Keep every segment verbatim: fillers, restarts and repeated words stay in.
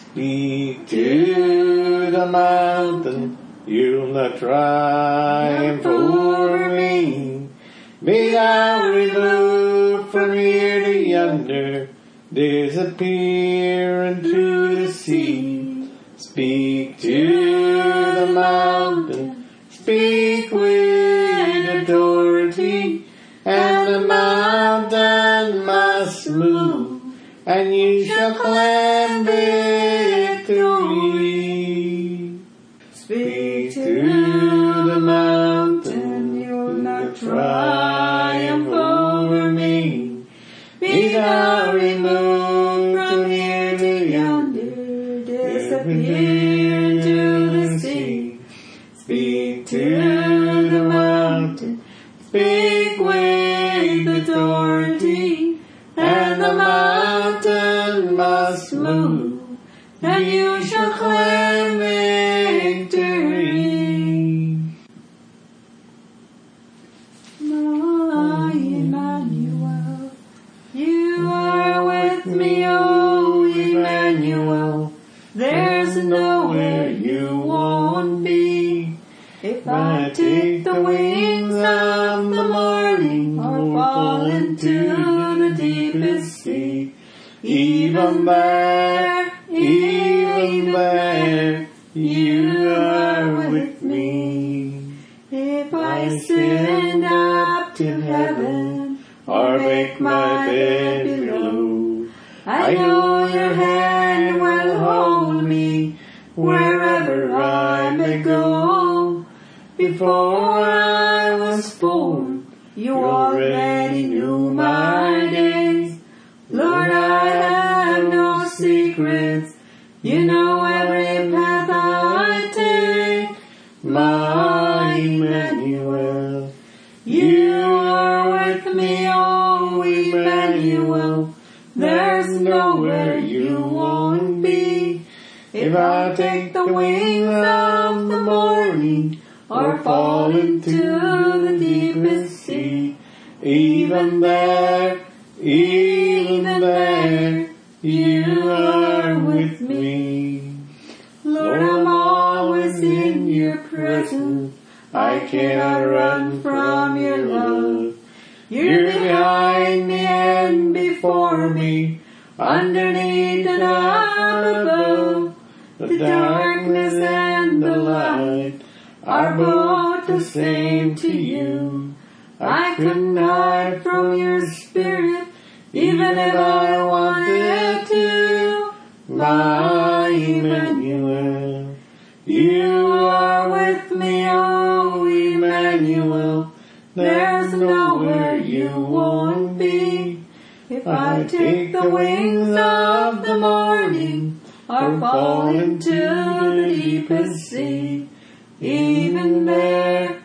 Speak to the mountain, you'll not triumph over me. Be thou removed from here to yonder, disappear into the sea. Speak to the mountain, speak with authority, and the mountain must move, and you shall claim victory. Speak to the mountain, you'll not triumph over me. Be thou removed from here to yonder, disappear into the sea. Speak to the mountain, speak with authority, and the mountain must move, and you shall claim victory. My Emmanuel, you are with me, oh Emmanuel. There's nowhere you won't be. If I take the wings of the morning, or fall into the deepest sea, even there, even there, you are with me. If I ascend up to heaven, or make my bed below, I know your hand will hold me wherever I may go. Before I was born, you already knew my days. Lord, I have no secrets. You know every path I take. My Emmanuel, you are with me, oh Emmanuel. There's nowhere you won't be. If I take the wings of the morning, or fall into the deepest sea, even there, even there, you are with me. Lord, I'm always in your presence. I cannot run from your love. You're behind me and before me, underneath and up above. The darkness and the light are both the same to you. I couldn't hide from your spirit, even if I wanted to. My Emmanuel, you are with me, oh Emmanuel. There's nowhere you won't be. If I take the wings of the morning, or fall into the deepest sea, even there,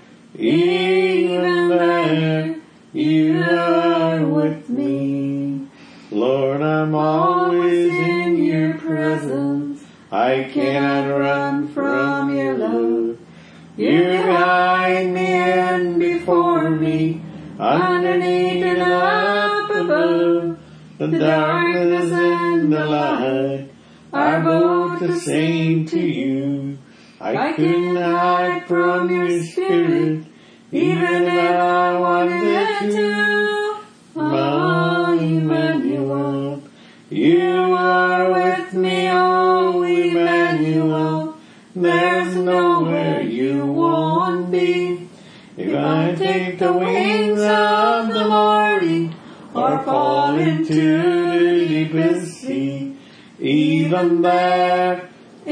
even there, you are with me. Lord, I'm always in your presence. I cannot run from your love. You're behind me and before me, underneath and up above. The darkness and the light are both the same to you. I couldn't hide from your spirit, even if I wanted to. Oh, Emmanuel, you are with me, oh, Emmanuel. There's nowhere you won't be. If I take the wings of the morning, or fall into the deepest sea, even there,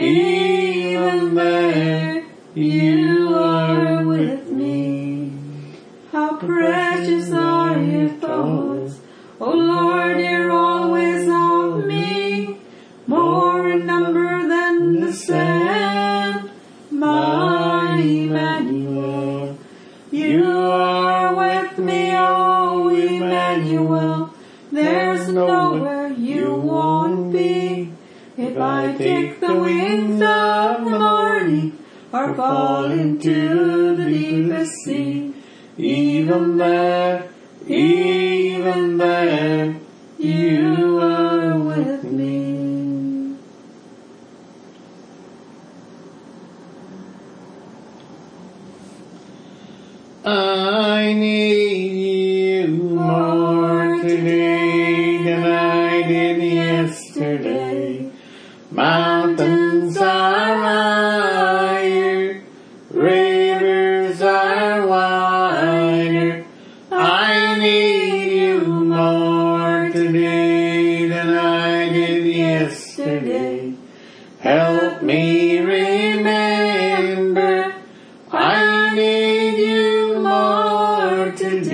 even there, you are with me. How precious are your thoughts, O Lord, you're always on me, more in number than the sand. My Emmanuel, you are with me, oh Emmanuel. There's nowhere you won't be. If I take the wings of the morning, or fall into the deepest sea, even there, even there, you are with me. I need you more today than I did yesterday. Mountains are higher, rivers are wider. I need you more today than I did yesterday. Help me remember, I need you more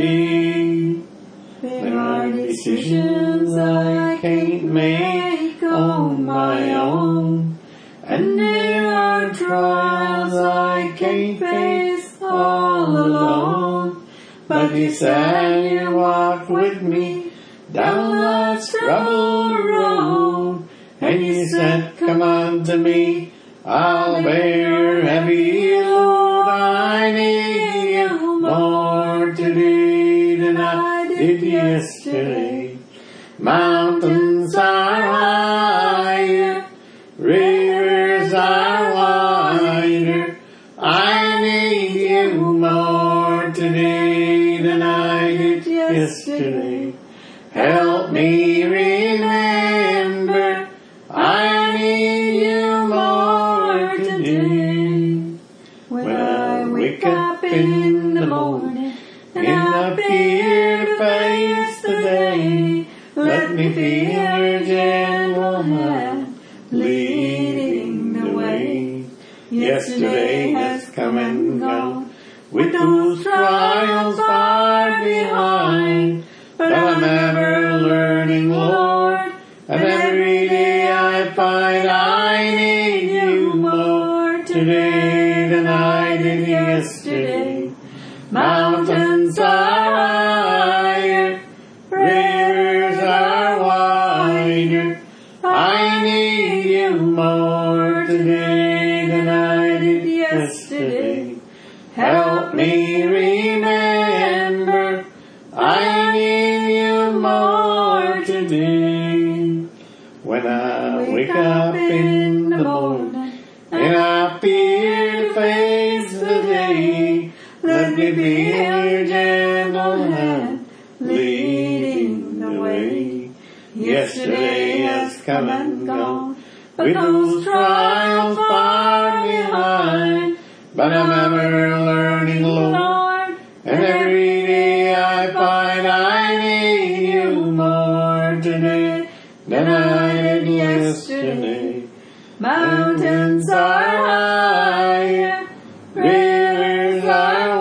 today. There are decisions I can't make on my own, and there are trials I can't face all alone. But you said you walked with me down life's troubled road, and you said, come unto me, I'll bear your heavy load. I need you more today than I did yesterday. Mountains are higher, rivers are wider. I need you more today than I did yesterday. Help me remember, I need you more today. When I wake up in the morning and I fear to face the day, let me feel your gentle hand leading the way. Yesterday has come and gone, with those trials far behind, but I'm ever learning, Lord, and every day I find I need you more today than I did yesterday. Mountains are higher, rivers are wider. I need you more today than I did yesterday. Help me remember, I need you more today. When I wake up in the morning and I fear to face the day, let me feel your gentle hand leading the way. Yesterday has come and gone, with those trials far behind, but I'm ever learning, Lord, and every day I find I need you more today than I did yesterday. Mountains are higher, rivers are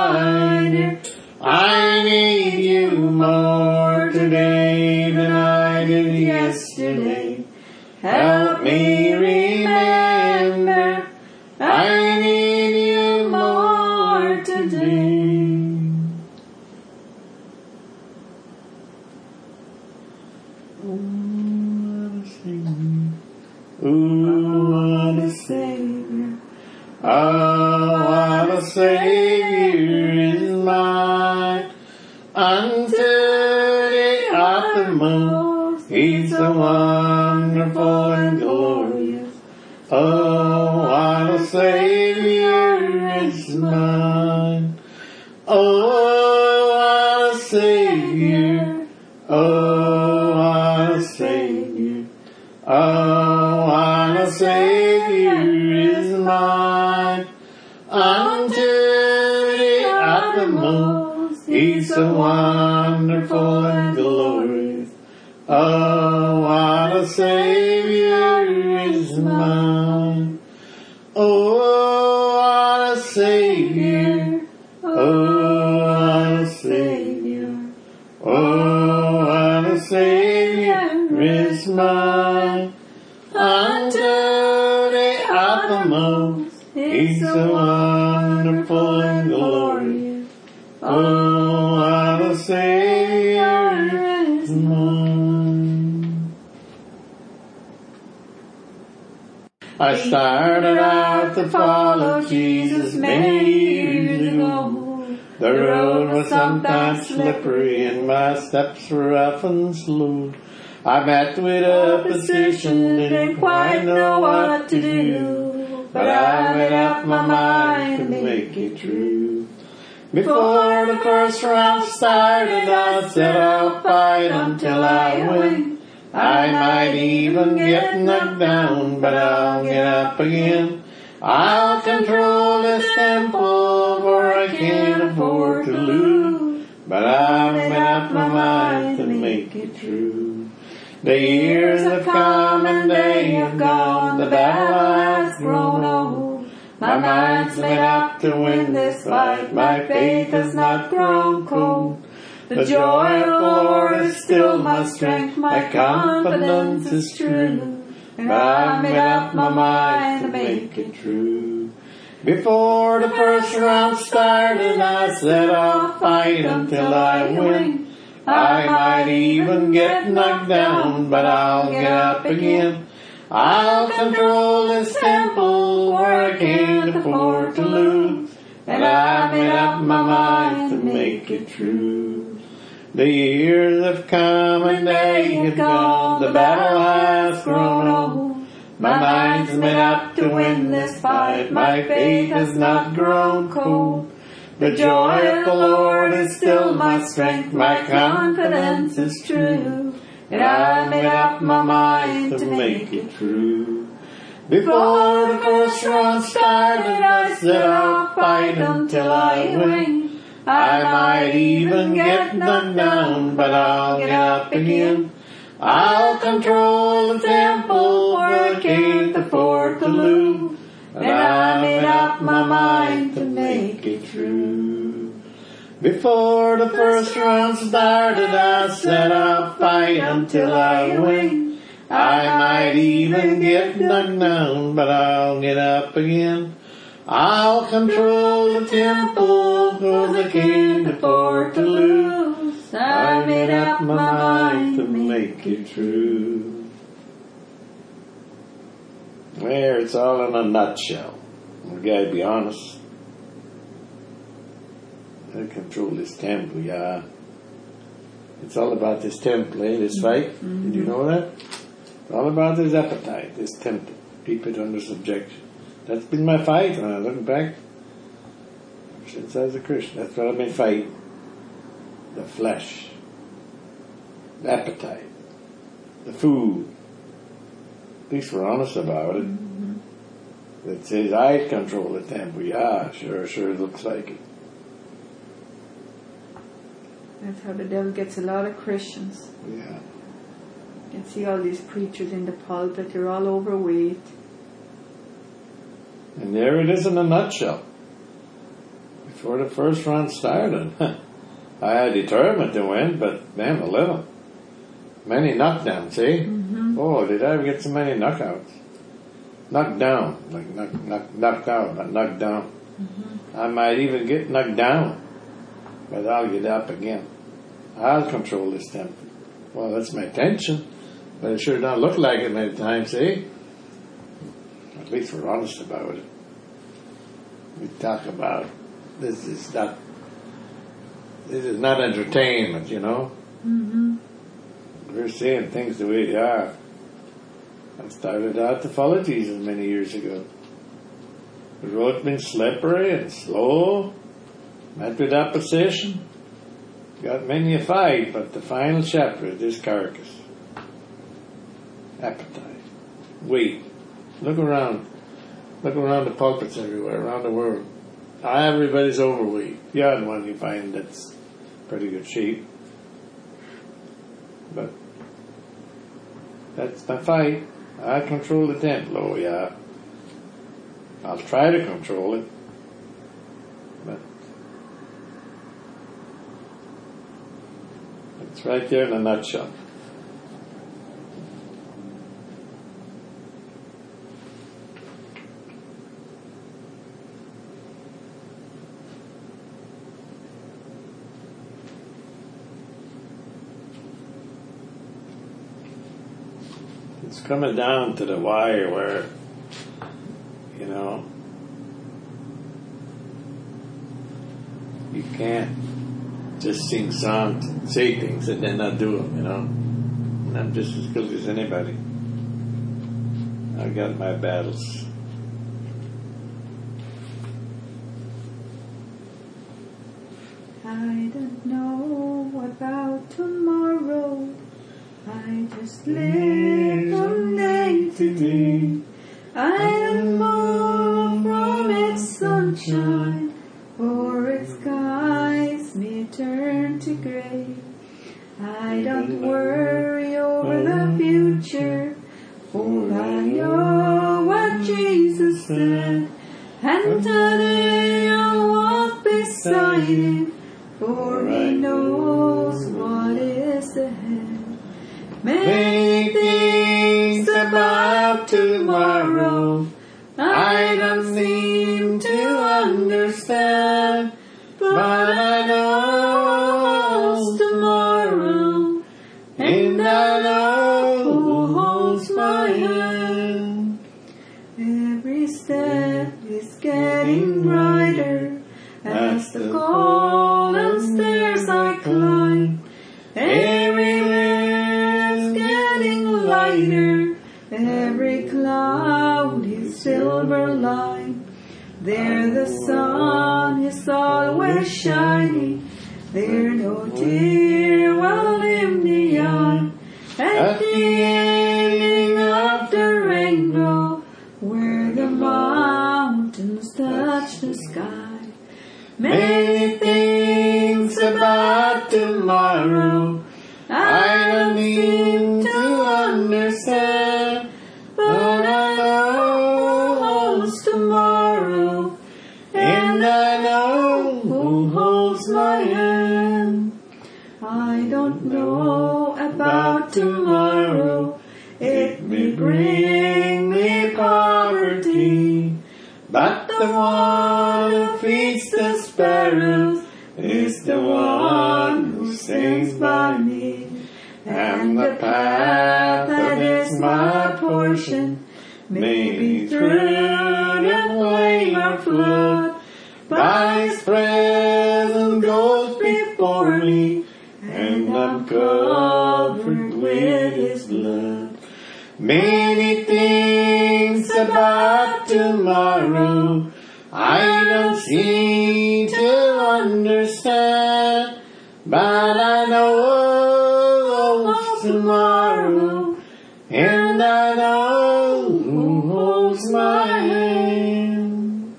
wider. I need you more today than I did yesterday. Help me remember, I need you more today. Ooh, what a Savior. Oh, what a Savior is mine. Unto the uttermost, He's so wonderful and glorious. Oh, what a Savior is mine. Oh, what a Savior. Oh, what a Savior. Oh, what a Savior is mine. Unto the uttermost, He's so wonderful and glorious. Oh, what a Savior is mine. Oh, what a Savior. Oh, what a Savior. Oh, what a Savior is mine. Unto the uttermost, He's so wonderful and glorious. Oh, what a Savior is mine. I started out to follow Jesus many years ago. The road was sometimes slippery and my steps were rough and slow. I met with opposition, didn't quite know what to do, but I made up my mind to make it true. Before the first round started, I said I'll fight until I win. I might even get knocked down, but I'll get up again. I'll control this temple, for I can't afford to lose. But I've made up my mind to make it true. The years have come and they have gone, the battle has grown old. My mind's made up to win this fight, my faith has not grown cold. The joy of the Lord is still my strength, my confidence is true. And I made up my mind to make it true. Before the first round started, I said I'll fight until I win. I might even get knocked down, but I'll get up again. I'll control this temple, for I can't afford to lose. And I made up my mind to make it true. The years have come and they have gone, the battle has grown old. My mind's made up to win this fight, my faith has not grown cold. The joy of the Lord is still my strength, my confidence is true. And I made up my mind to make it true. Before the first round started, I said I'll fight until I win. I might even get knocked down, but I'll get up again. I'll control the temple, for I can't afford to lose. And I made up my mind to make it true. Before the first round started, I said I'll fight until I win. I might even get knocked down, but I'll get up again. I'll control the temple, cause I can't afford to lose. I made up my mind to make it true. There, it's all in a nutshell. We gotta be honest. I control this temple, yeah. It's all about this temple, eh? This fight. Mm-hmm. Did you know that? It's all about this appetite, this temple. Keep it under subjection. That's been my fight when I look back. Since I was a Christian, that's what I've been fighting. The flesh. The appetite. The food. At least we're honest about it. Mm-hmm. That says I control the temple. Yeah, sure, sure it looks like it. That's how the devil gets a lot of Christians. Yeah. You can see all these preachers in the pulpit, they're all overweight. And there it is in a nutshell. Before the first round started, I had determined to win, but damn a little. Many knockdowns, eh? Mm-hmm. Oh, did I ever get so many knockouts? Knocked down, like knock, knock, knocked out, not knocked down. Mm-hmm. I might even get knocked down, but I'll get up again. I'll control this temper. Well, that's my intention, but it sure don't look like it many times, eh? At least we're honest about it. We talk about this is not this is not entertainment, you know. Mm-hmm. We're saying things the way they are. I started out to follow Jesus many years ago. The road's been slippery and slow, met with opposition. Got many a fight, but the final chapter is this carcass. Appetite. Weight. Look around. Look around the pulpits everywhere, around the world. Everybody's overweight. The odd one you find that's pretty good shape. But that's my fight. I control the temple. Oh, yeah. I'll try to control it. But it's right there in a nutshell. It's coming down to the wire where, you know, you can't just sing songs and say things and then not do them, you know. And I'm just as guilty as anybody. I got my battles. I don't know about tomorrow. I just live from day to day. I don't move from its sunshine, or its skies may turn to grey. I don't worry over the future, for I know what Jesus said. And today I'll walk beside Him, for He knows what is ahead. Many things about tomorrow I don't seem to understand, but I know tomorrow, and I know who holds my hand. Every step is getting brighter as the golden stairs I climb. Every wind's getting lighter, every cloud is silver line. There the sun is always shining, there no tear will dim the eye. At the ending of the rainbow, where the mountains touch the sky. Many things about tomorrow I don't seem to understand, but I know holds tomorrow, and I know who holds my hand. I don't know about tomorrow, it may bring me poverty, but the one who feeds the sparrows is the one who stands by me. And the path that is my portion may be through the flame or flood, but His presence goes before me, and I'm covered with His blood. Many things about tomorrow I don't seem to understand, but I know tomorrow, and I know who holds my hand.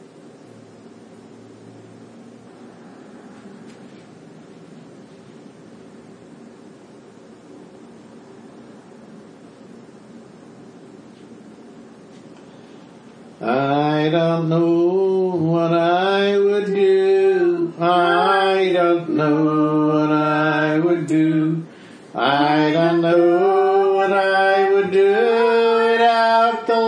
I don't know what I would do. I don't know what I would do. I don't know what I would do without the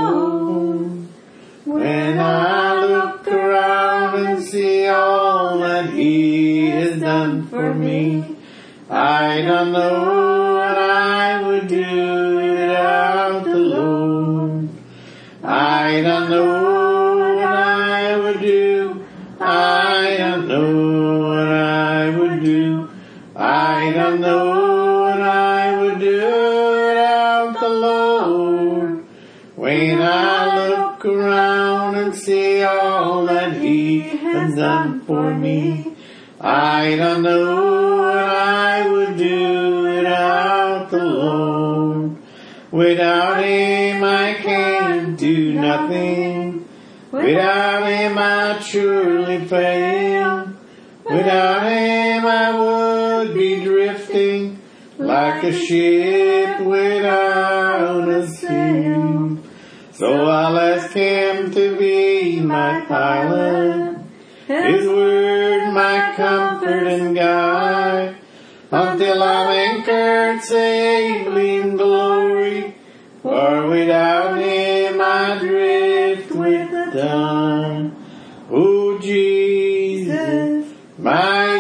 Lord. When I look around and see all that He has done for me, I don't know what I would do without the Lord. I don't know what I would do. I don't know what I would do. I don't know what I would do without the Lord. When I look around and see all that He has done for me, I don't know what I would do without the Lord. Without Him I can do nothing. Without Him I'd surely fail. Without Him I would be drifting like a ship without a sail. So I'll ask Him to be my pilot, His word my comfort and guide, until I'm anchored safely in glory. For without Him I drift with the tide. Oh Jesus, my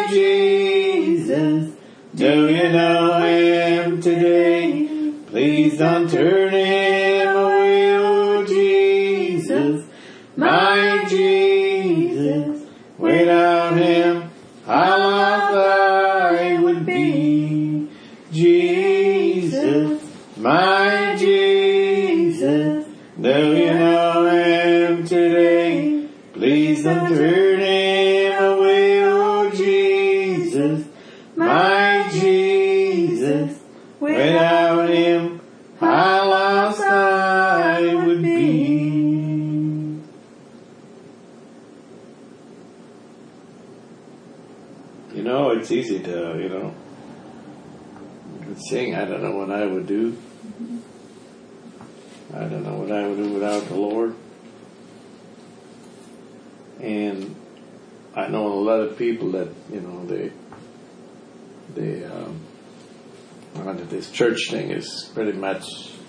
Jesus, do you know Him today? Please don't turn Him away. Oh Jesus, my Jesus, without Him how lost I would be. Jesus, my Jesus, do you know Him today? Please don't turn Him away. Oh Jesus, it's easy to, you know, sing, I don't know what I would do. I don't know what I would do without the Lord. And I know a lot of people that, you know, they, they, um, this church thing is pretty much,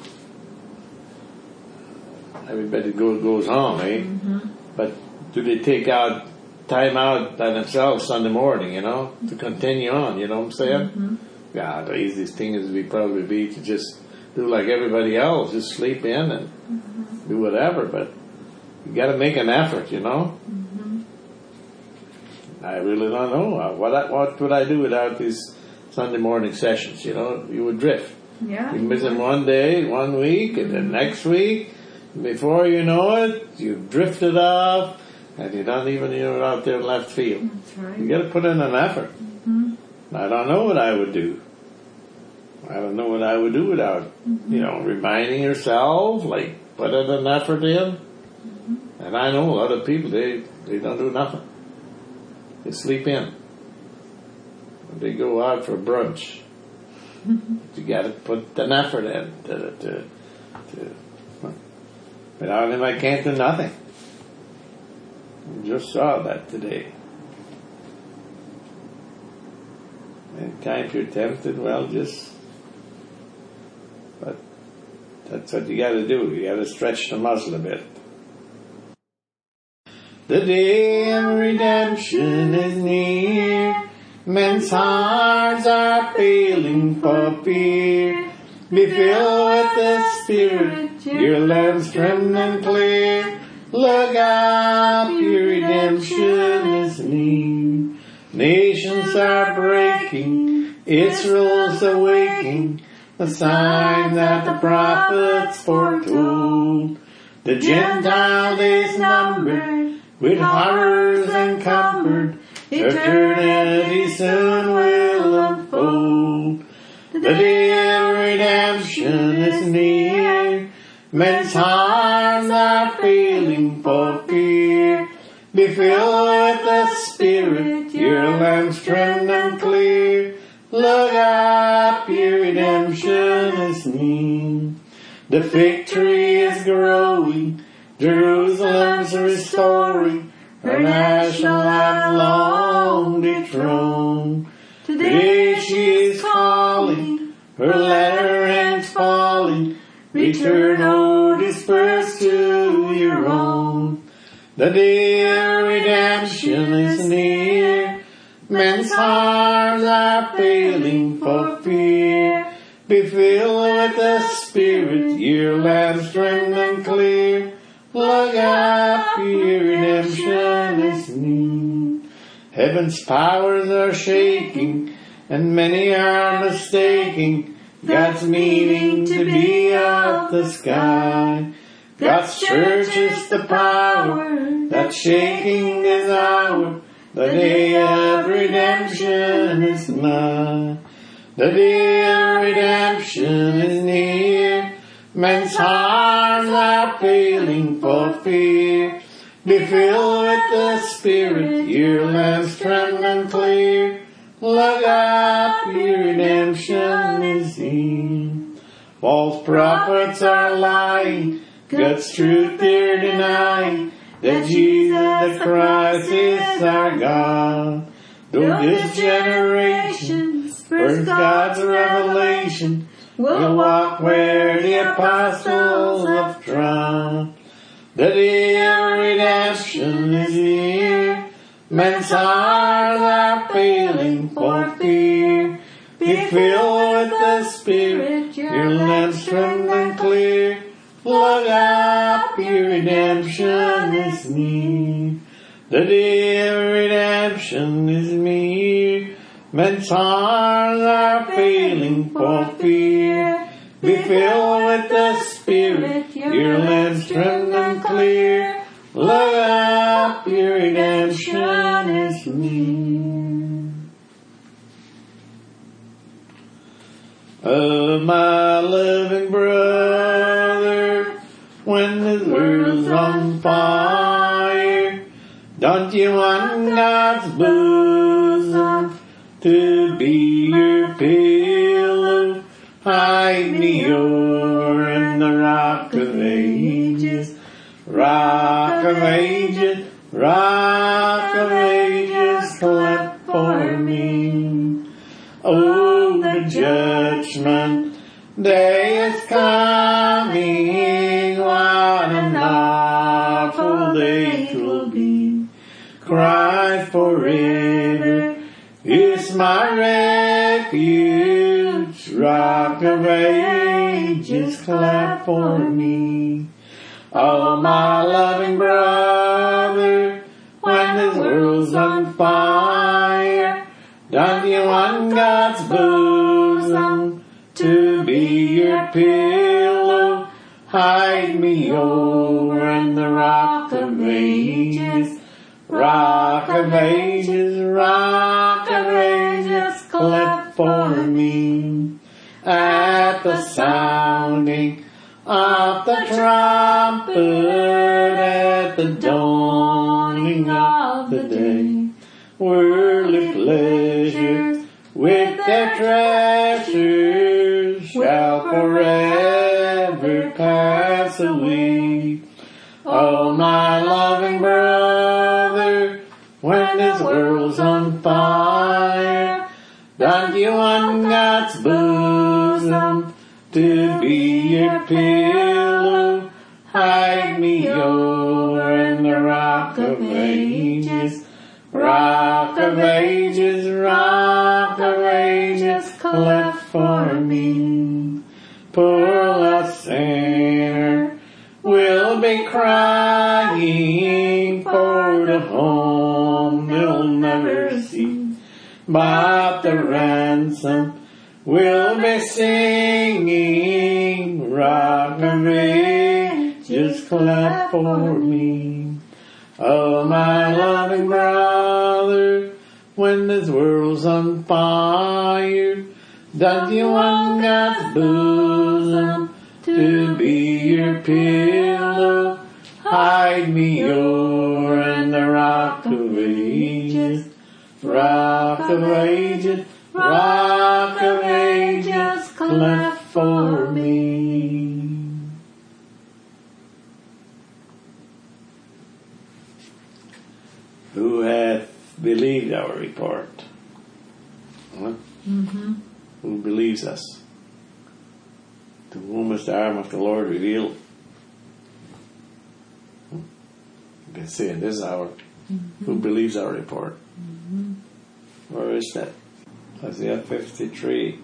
everybody goes, goes on, eh? Mm-hmm. But do they take out, time out by themselves Sunday morning, you know, to continue on, you know what I'm saying? Mm-hmm. Yeah, the easiest thing is would probably be to just do like everybody else, just sleep in and mm-hmm. do whatever, but you got to make an effort, you know? Mm-hmm. I really don't know. What I, what would I do without these Sunday morning sessions, you know? You would drift. Yeah. You miss them one day, one week, and then next week. Before you know it, you've drifted off, and you're not even you're out there in left field. That's right. You got to put in an effort. Mm-hmm. I don't know what I would do. I don't know what I would do without, mm-hmm. you know, reminding yourself, like, put in an effort in. Mm-hmm. And I know a lot of people, they, they don't do nothing. They sleep in. They go out for brunch. Mm-hmm. You got to put an effort in to, to, to without him, I can't do nothing. I just saw that today. Anytime you're tempted, well, just, but that's what you got to do. You got to stretch the muscle a bit. The day of redemption is near. Men's hearts are failing for fear. Be filled with the Spirit, your lamps trimmed and clear. Look up, your redemption is near. Nations are breaking, Israel's awaking, the sign that the prophets foretold. The Gentile days numbered, with horrors encumbered, eternity soon will unfold. The day of redemption is near. Men's hearts are failing for fear. Be filled with the Spirit, your lamps trimmed and clear. Look up, your redemption is near. The victory is growing, Jerusalem's restoring, her national life long dethroned. Today she is calling, her letter ends falling. Return, O dispersed to your own. The day of redemption is near. Men's hearts are failing for fear. Be filled with the Spirit, your lamps trimmed and clear. Look up, your redemption is near. Heaven's powers are shaking, and many are mistaking God's meaning to be of the sky. God's church is the power that's shaking this hour. The day of redemption is nigh. The day of redemption is near. Men's hearts are failing for fear. Be filled with the Spirit, your lamps trimmed and clear. Look up, your redemption is near. False prophets are lying, God's truth they're denying, that Jesus the Christ is our God. Though this generation spurns God's revelation, we'll walk where the apostles have trod. The day of redemption is near. Men's hearts are failing for fear. Be filled with the Spirit, your lamps trimmed and clear. Look up, your redemption is near. The day of redemption is near. Men's hearts are failing for fear. Be filled with the Spirit, your lamps trimmed and clear. Look up, your redemption is near. Oh, my loving brother, when this world's on fire, don't you want God's bosom to be your pillow. Hide me over in the rock of ages, rock of ages, rock of ages, cleft for me. Oh, the judgment day is coming, what an awful day 'twill be. Christ forever is my refuge, rock of ages, clap for me. Oh, my loving brother, when this world's on fire, don't you want God's bosom to be your pillow? Hide me over in the rock of ages, rock of ages, rock of ages, clap for me. At the sounding of the trumpet, at the dawning of the day, worldly pleasures with their treasures shall forever pass away. Oh, my loving brother, when this world's on fire, don't you want God's bosom to be your pillow? Hide me over in the rock of ages, rock of ages, rock of ages, cleft for me. Poor lost sinner will be crying for the home they'll never see, but the ransom will be singing, rock of ages, clap for me. Oh, my loving brother, when this world's on fire, don't you want God's bosom to be your pillow? Hide me over in the rock of ages, rock of ages, rock of ages, clap for me. Who hath believed our report? Huh? Mm-hmm. Who believes us? To whom is the arm of the Lord revealed? You can say in this hour, mm-hmm. Who believes our report? Mm-hmm. Where is that? Isaiah fifty-three.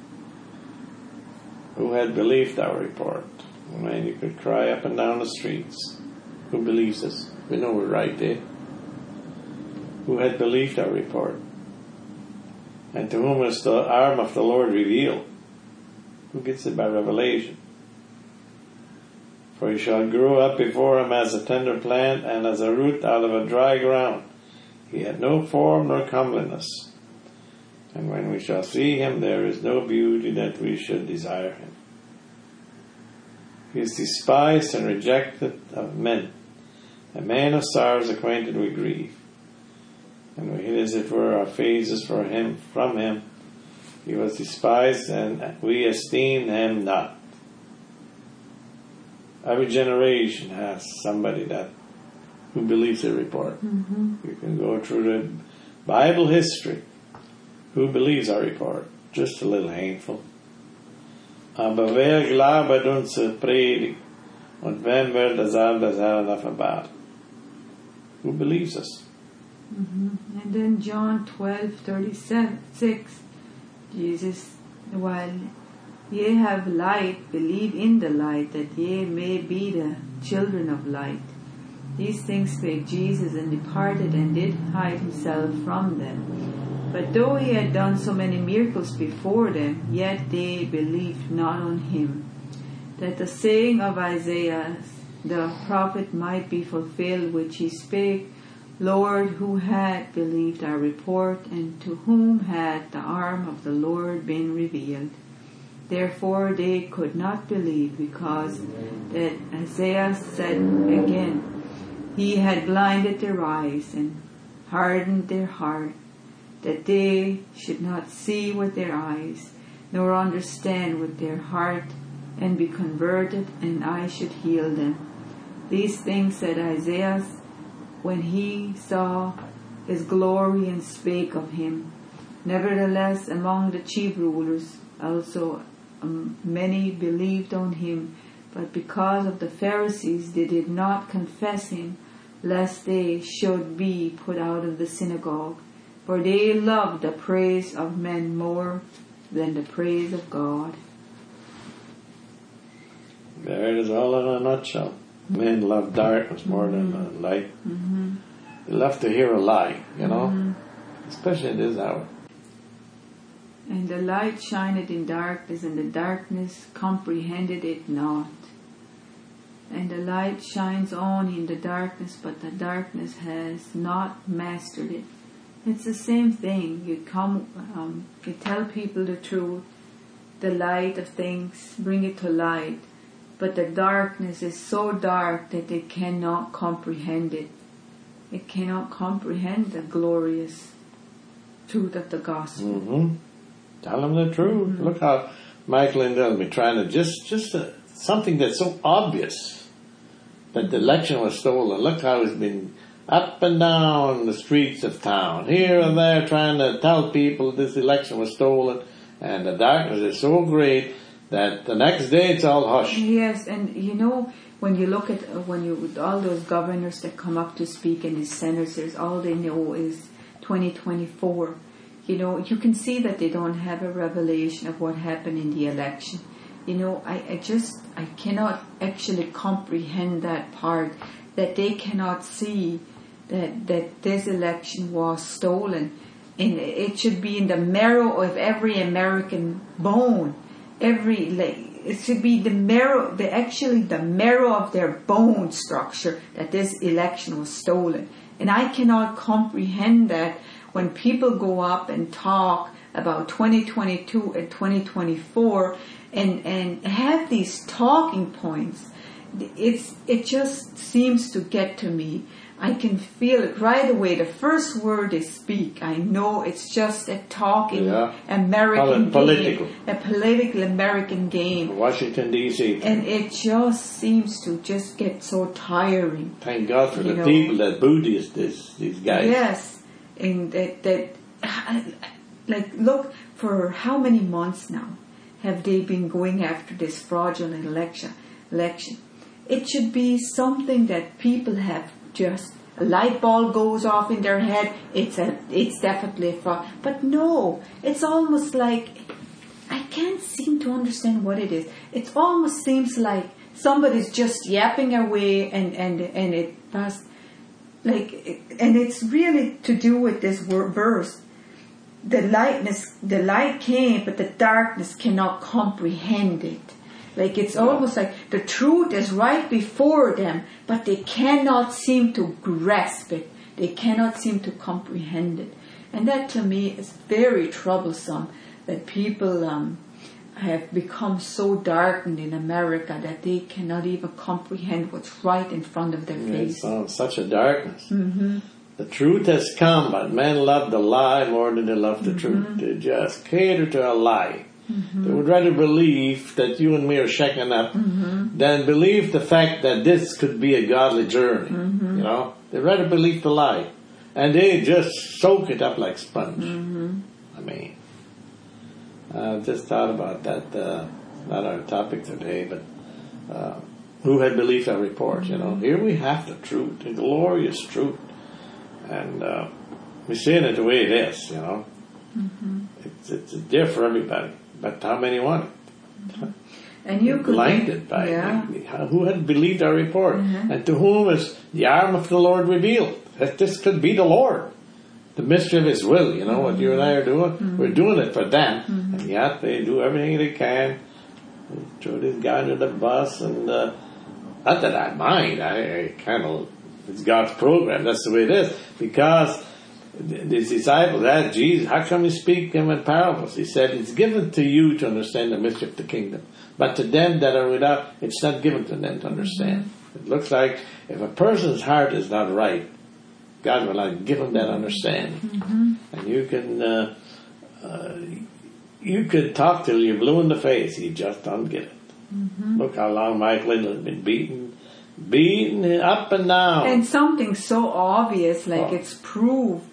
Who had believed our report? Man, you could cry up and down the streets. Who believes us? We know we're right there. Who had believed our report? And to whom is the arm of the Lord revealed? Who gets it by revelation? For he shall grow up before him as a tender plant, and as a root out of a dry ground. He had no form nor comeliness. And when we shall see him, there is no beauty that we should desire him. He is despised and rejected of men, a man of sorrows, acquainted with grief. And we hid, as it were, our faces for him, from him. He was despised, and we esteemed him not. Every generation has somebody that who believes the report. Mm-hmm. You can go through the Bible history. Who believes our report? Just a little handful. Aber wer glaubt unsere Predigt? Und wem wird das alles Herren offenbart? Who believes us? Mm-hmm. And then John twelve thirty-six, Jesus, while ye have light, believe in the light, that ye may be the children of light. These things spake Jesus, and departed, and did hide himself from them. But though he had done so many miracles before them, yet they believed not on him, that the saying of Isaiah the prophet might be fulfilled, which he spake, Lord, who had believed our report, and to whom had the arm of the Lord been revealed? Therefore they could not believe, because that Isaiah said again, he had blinded their eyes and hardened their heart, that they should not see with their eyes, nor understand with their heart, and be converted, and I should heal them. These things said Isaiah when he saw his glory and spake of him. Nevertheless, among the chief rulers also um, many believed on him, but because of the Pharisees they did not confess him, lest they should be put out of the synagogue. For they loved the praise of men more than the praise of God. There it is all in a nutshell. Men love darkness more mm-hmm. than the light. Mm-hmm. They love to hear a lie, you know, mm-hmm. especially in this hour. And the light shineth in darkness, and the darkness comprehended it not. And the light shines on in the darkness, but the darkness has not mastered it. It's the same thing. You come, um, you tell people the truth, the light of things, bring it to light. But the darkness is so dark that they cannot comprehend it. It cannot comprehend the glorious truth of the gospel. Mm-hmm. Tell them the truth. Mm-hmm. Look how Michael and they'll be trying to just, just uh, something that's so obvious that the election was stolen. Look how it's been up and down the streets of town, here and there, trying to tell people this election was stolen, and the darkness is so great that the next day it's all hushed. Yes, and you know, when you look at, uh, when you, with all those governors that come up to speak and these senators, all they know is twenty twenty-four. You know, you can see that they don't have a revelation of what happened in the election. You know, I, I just, I cannot actually comprehend that part, that they cannot see that, that this election was stolen. And it should be in the marrow of every American bone. Every, like, it should be the marrow, the actually the marrow of their bone structure that this election was stolen. And I cannot comprehend that when people go up and talk about twenty twenty-two and twenty twenty-four and, and have these talking points. It's, it just seems to get to me. I can feel it right away. The first word they speak, I know it's just a talking yeah. American Pol- game, political. a political American game. Washington, D C And it just seems to just get so tiring. Thank God for you the know. people that boo these, this, these guys. Yes, and that, that, like, look, for how many months now have they been going after this fraudulent election? Election. It should be something that people have just, a light bulb goes off in their head, it's a, it's definitely a fraud. But no, it's almost like, I can't seem to understand what it is. It almost seems like somebody's just yapping away and, and, and it passed, like, and it's really to do with this verse. The lightness, the light came, but the darkness cannot comprehend it. Like it's almost like the truth is right before them, but they cannot seem to grasp it. They cannot seem to comprehend it. And that to me is very troublesome, that people um, have become so darkened in America that they cannot even comprehend what's right in front of their face. It's such a darkness. Mm-hmm. The truth has come, but men love the lie more than they love the Mm-hmm. truth. They just cater to a lie. Mm-hmm. They would rather believe that you and me are shaken up mm-hmm. than believe the fact that this could be a godly journey. Mm-hmm. You know, they'd rather believe the lie. And they just soak it up like sponge. Mm-hmm. I mean, I just thought about that. Uh, not our topic today, but uh, who had believed our report? You know, here we have the truth, the glorious truth. And uh, we're seeing it the way it is, you know. Mm-hmm. It's, it's there for everybody. But how many want it? Mm-hmm. And you could blinded by yeah. it. Who had believed our report? Mm-hmm. And to whom is the arm of the Lord revealed? That this could be the Lord. The mystery of His will, you know, mm-hmm. what you and I are doing. Mm-hmm. We're doing it for them. Mm-hmm. And yet they do everything they can. They throw this guy under the bus. And uh, not that I mind. I, I kind of, it's God's program. That's the way it is. Because his disciples asked Jesus, how come you speak them in parables? He said, it's given to you to understand the mystery of the kingdom. But to them that are without, it's not given to them to understand. Mm-hmm. It looks like if a person's heart is not right, God will not give them that understanding. Mm-hmm. And you can, uh, uh, you could talk till you're blue in the face. You just don't get it. Mm-hmm. Look how long Mike Lindell has been beaten, beaten up and down. And something so obvious, like Oh. it's proof,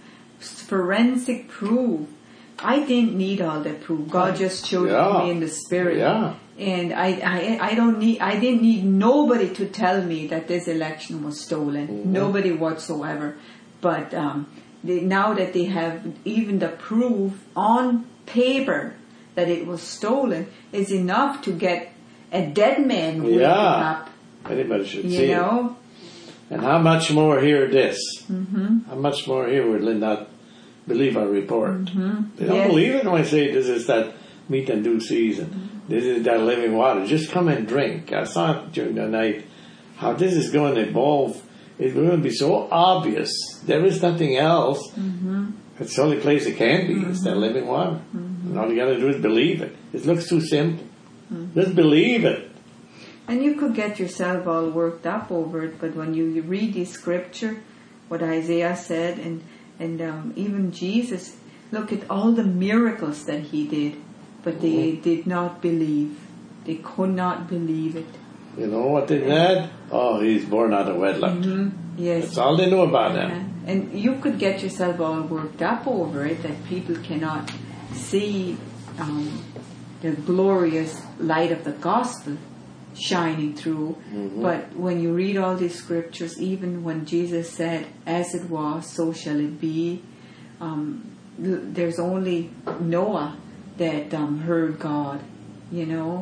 forensic proof. I didn't need all that proof. God just showed Yeah. it to me in the spirit. Yeah. And I, I, I don't need, I didn't need nobody to tell me that this election was stolen. Mm-hmm. Nobody whatsoever. But um, they, now that they have even the proof on paper that it was stolen, is enough to get a dead man waking Yeah. up. Anybody should You see it. know. And how much more hear this? Mm-hmm. How much more here would not believe our report? Mm-hmm. They don't Yes. believe it when I say this is that meat and dew season. Mm-hmm. This is that living water. Just come and drink. I saw it during the night how this is going to evolve. It's going to be so obvious. There is nothing else. Mm-hmm. It's the only place it can be. It's that living water. Mm-hmm. And all you got to do is believe it. It looks too simple. Mm-hmm. Just believe it. And you could get yourself all worked up over it, but when you, you read the scripture, what Isaiah said, and and um, even Jesus, look at all the miracles that he did, but they Mm-hmm. did not believe. They could not believe it. You know what they said? Oh, he's born out of wedlock. Mm-hmm. Yes. That's all they know about Uh-huh. him. And you could get yourself all worked up over it, that people cannot see um, the glorious light of the gospel shining through. Mm-hmm. But when you read all these scriptures, even when Jesus said, as it was, so shall it be, um, l- there's only Noah that um, heard God, you know,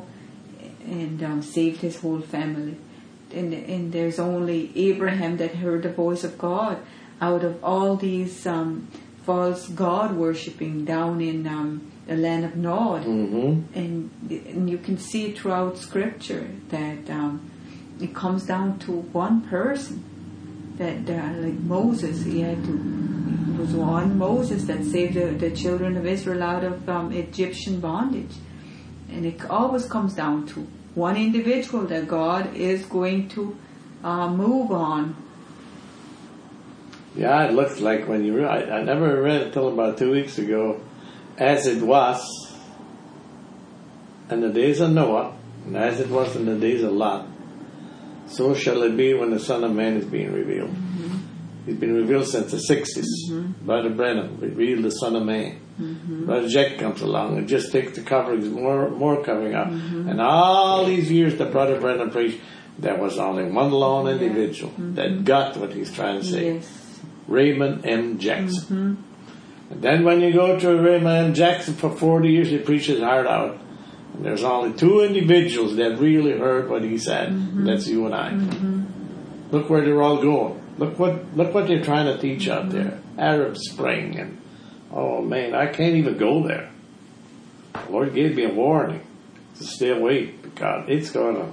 and um, saved his whole family. And, and there's only Abraham that heard the voice of God out of all these um, false God worshipping down in um, the land of Nod. Mm-hmm. And, and you can see throughout Scripture that um, it comes down to one person. That uh, like Moses, he had to. It was one Moses that saved the, the children of Israel out of um, Egyptian bondage, and it always comes down to one individual that God is going to uh, move on. Yeah, it looks like when you read, I, I never read it until about two weeks ago, as it was in the days of Noah, and as it was in the days of Lot, so shall it be when the Son of Man is being revealed. Mm-hmm. He's been revealed since the sixties. Mm-hmm. Brother Brennan revealed the Son of Man. Mm-hmm. Brother Jack comes along and just takes the coverings, more more covering up. Mm-hmm. And all these years that Brother Brennan preached, there was only one lone individual mm-hmm. that got what he's trying to say. Yes. Raymond M. Jackson. Mm-hmm. And then when you go to Raymond M. Jackson for forty years, he preached his heart out. And there's only two individuals that really heard what he said. Mm-hmm. That's you and I. Mm-hmm. Look where they're all going. Look what look what they're trying to teach out there. Arab Spring and oh man, I can't even go there. The Lord gave me a warning to stay away because it's gonna.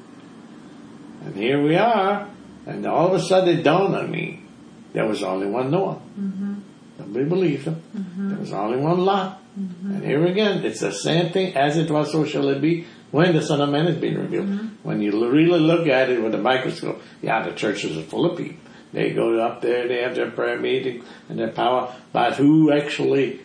And here we are, and all of a sudden it dawned on me there was only one Noah. Mm-hmm. Nobody believed him. Mm-hmm. There was only one Lot. Mm-hmm. And here again, it's the same thing. As it was, so shall it be when the Son of Man is being revealed. Mm-hmm. When you really look at it with a microscope, yeah, the churches are full of people. They go up there, they have their prayer meeting and their power. But who actually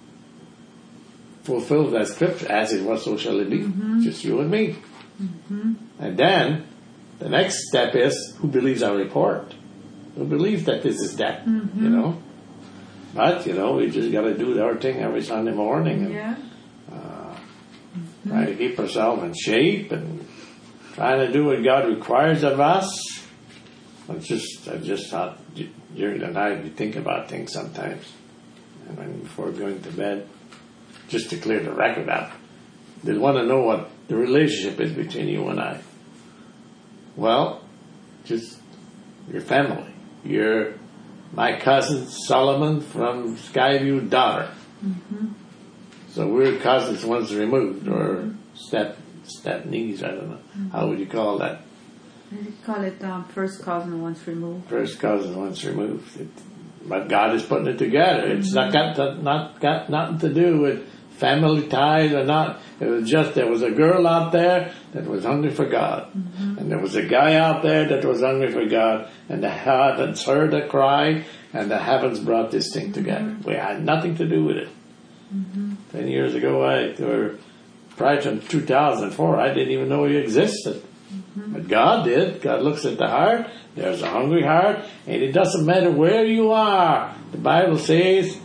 fulfills that scripture? As it was, so shall it be. Mm-hmm. Just you and me. Mm-hmm. And then the next step is who believes our report? Who believes that this is that? Mm-hmm. You know. But, you know, we just got to do our thing every Sunday morning and Yeah. uh, Mm-hmm. try to keep ourselves in shape and trying to do what God requires of us. I just, I just thought during the night you think about things sometimes, and when before going to bed, just to clear the record up. They want to know what the relationship is between you and I. Well, just your family, your. My cousin Solomon from Skyview, daughter. Mm-hmm. So we're cousins once removed, or step step knees. I don't know. Mm-hmm. How would you call that? You call it um, first cousin once removed. First cousin once removed. It, but God is putting it together. It's mm-hmm. not got to, not got nothing to do with family ties or not. It was just there was a girl out there that was hungry for God. Mm-hmm. And there was a guy out there that was hungry for God. And the heavens heard a cry, and the heavens brought this thing together. Mm-hmm. We had nothing to do with it. Mm-hmm. Ten years ago, I, or prior to two thousand four, I didn't even know he existed. Mm-hmm. But God did. God looks at the heart. There's a hungry heart. And it doesn't matter where you are. The Bible says,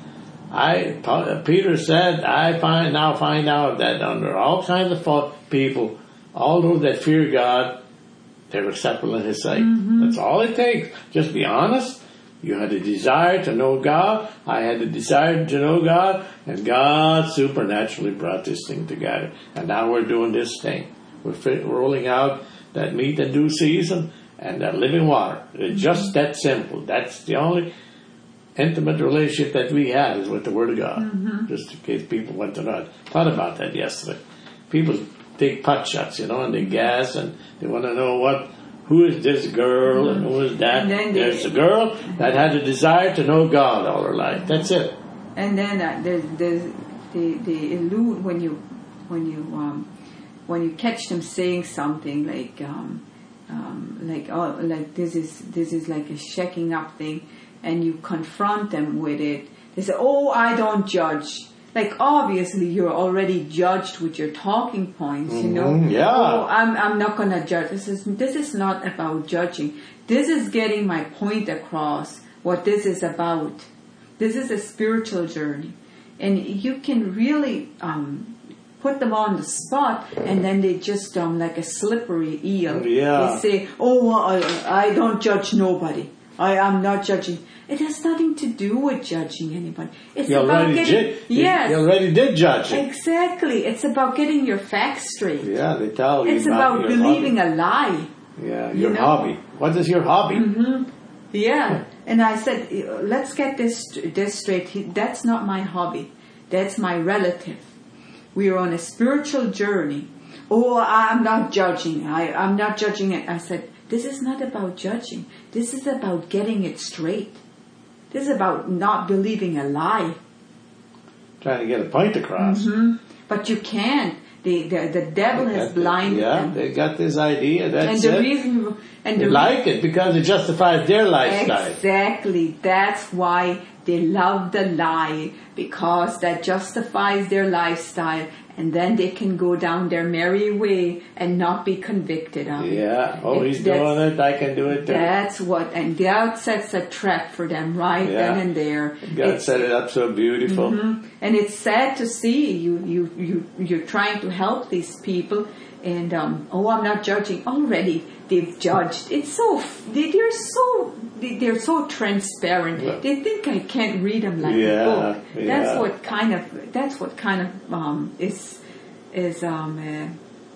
I Peter said, I find now find out that under all kinds of people, all those that fear God, they're acceptable in His sight. Mm-hmm. That's all it takes. Just be honest. You had a desire to know God. I had a desire to know God, and God supernaturally brought this thing together. And now we're doing this thing. We're fit, rolling out that meat in due season and that living water. It's just that simple. That's the only intimate relationship that we have is with the Word of God. Mm-hmm. Just in case people want to know. I thought about that yesterday. People take pot shots, you know, and they gas, and they want to know what, who is this girl, mm-hmm. and who is that. They, there's a girl that had a desire to know God all her life. That's it. And then uh, there's, there's the the elude when you when you um, when you catch them saying something like um, um, like oh like this is this is like a shaking up thing. And you confront them with it. They say, oh, I don't judge. Like, obviously, you're already judged with your talking points, you know. Mm-hmm, yeah. Oh, I'm I'm not going to judge. This is this is not about judging. This is getting my point across, what this is about. This is a spiritual journey. And you can really um, put them on the spot, and then they just, um, like a slippery eel. Yeah. They say, oh, well, I, I don't judge nobody. I am not judging. It has nothing to do with judging anybody. It's you about already getting, did, yes, you already did judge it. Exactly. It's about getting your facts straight. Yeah, they tell you. It's about believing hobby. a lie. Yeah, your you know? hobby. What is your hobby? Mm-hmm. Yeah. And I said, let's get this this straight. That's not my hobby. That's my relative. We are on a spiritual journey. Oh, I'm not judging. I, I'm not judging it. I said, this is not about judging. This is about getting it straight. This is about not believing a lie. Trying to get a point across. Mm-hmm. But you can't. The the, the devil they has blinded the, yeah, them. they got this idea. That's and the it. reason, and they the like it because it justifies their lifestyle. Exactly. That's why they love the lie, because that justifies their lifestyle, and then they can go down their merry way and not be convicted of it. Yeah. Oh, it, he's doing it. I can do it too. That's what, and that sets a trap for them right yeah. then and there. God it's, set it up so beautiful. Mm-hmm. And it's sad to see you, you, you, you're trying to help these people, and um, oh, I'm not judging. Already they've judged. It's so they, they're so they're so transparent. Yeah. They think I can't read them like yeah, a book. Yeah. That's what kind of that's what kind of um, is is um. Uh,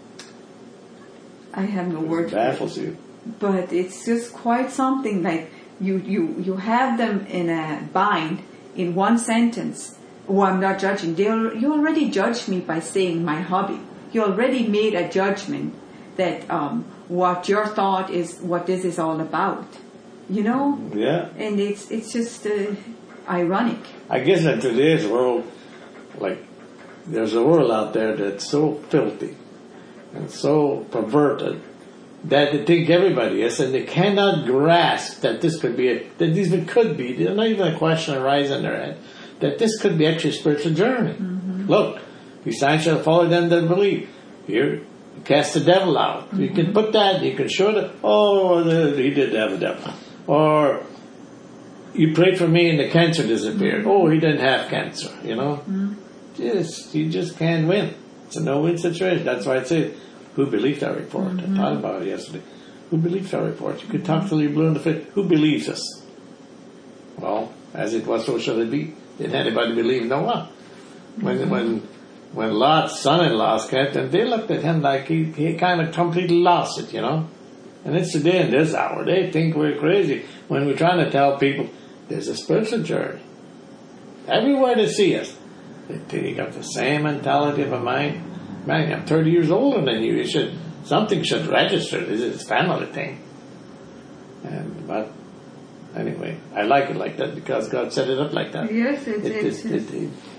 I have no word. It baffles you. But it's just quite something. Like you you you have them in a bind in one sentence. Oh, I'm not judging. They you already judged me by saying my hobby. You already made a judgment that um, what your thought is, what this is all about. You know? Yeah. And it's it's just uh, ironic. I guess in today's world, like, there's a world out there that's so filthy and so perverted that they think everybody is, and they cannot grasp that this could be, a, that this even could be, there's not even a question arising in their head, that this could be actually a spiritual journey. Mm-hmm. Look, these signs shall follow them that believe. Here, cast the devil out. Mm-hmm. You can put that, you can show that, oh, he did have a devil. Or, you prayed for me and the cancer disappeared. Mm-hmm. Oh, he didn't have cancer, you know. Mm-hmm. Just, you just can't win. It's a no-win situation. That's why I say, who believed our report? Mm-hmm. I talked about it yesterday. Who believes our report? You could talk till you blue in the face. Who believes us? Well, as it was, so shall it be. Did anybody believe Noah? When mm-hmm. when when Lot's son-in-laws came, and they looked at him like he, he kind of completely lost it, you know. And it's today in this hour. They think we're crazy when we're trying to tell people there's a spiritual journey. Everywhere they see us, they think you got the same mentality of a mind. Man, I'm thirty years older than you. You should something should register. This is a family thing. And but anyway, I like it like that because God set it up like that. Yes, it's it, it's, it, it's, it, it,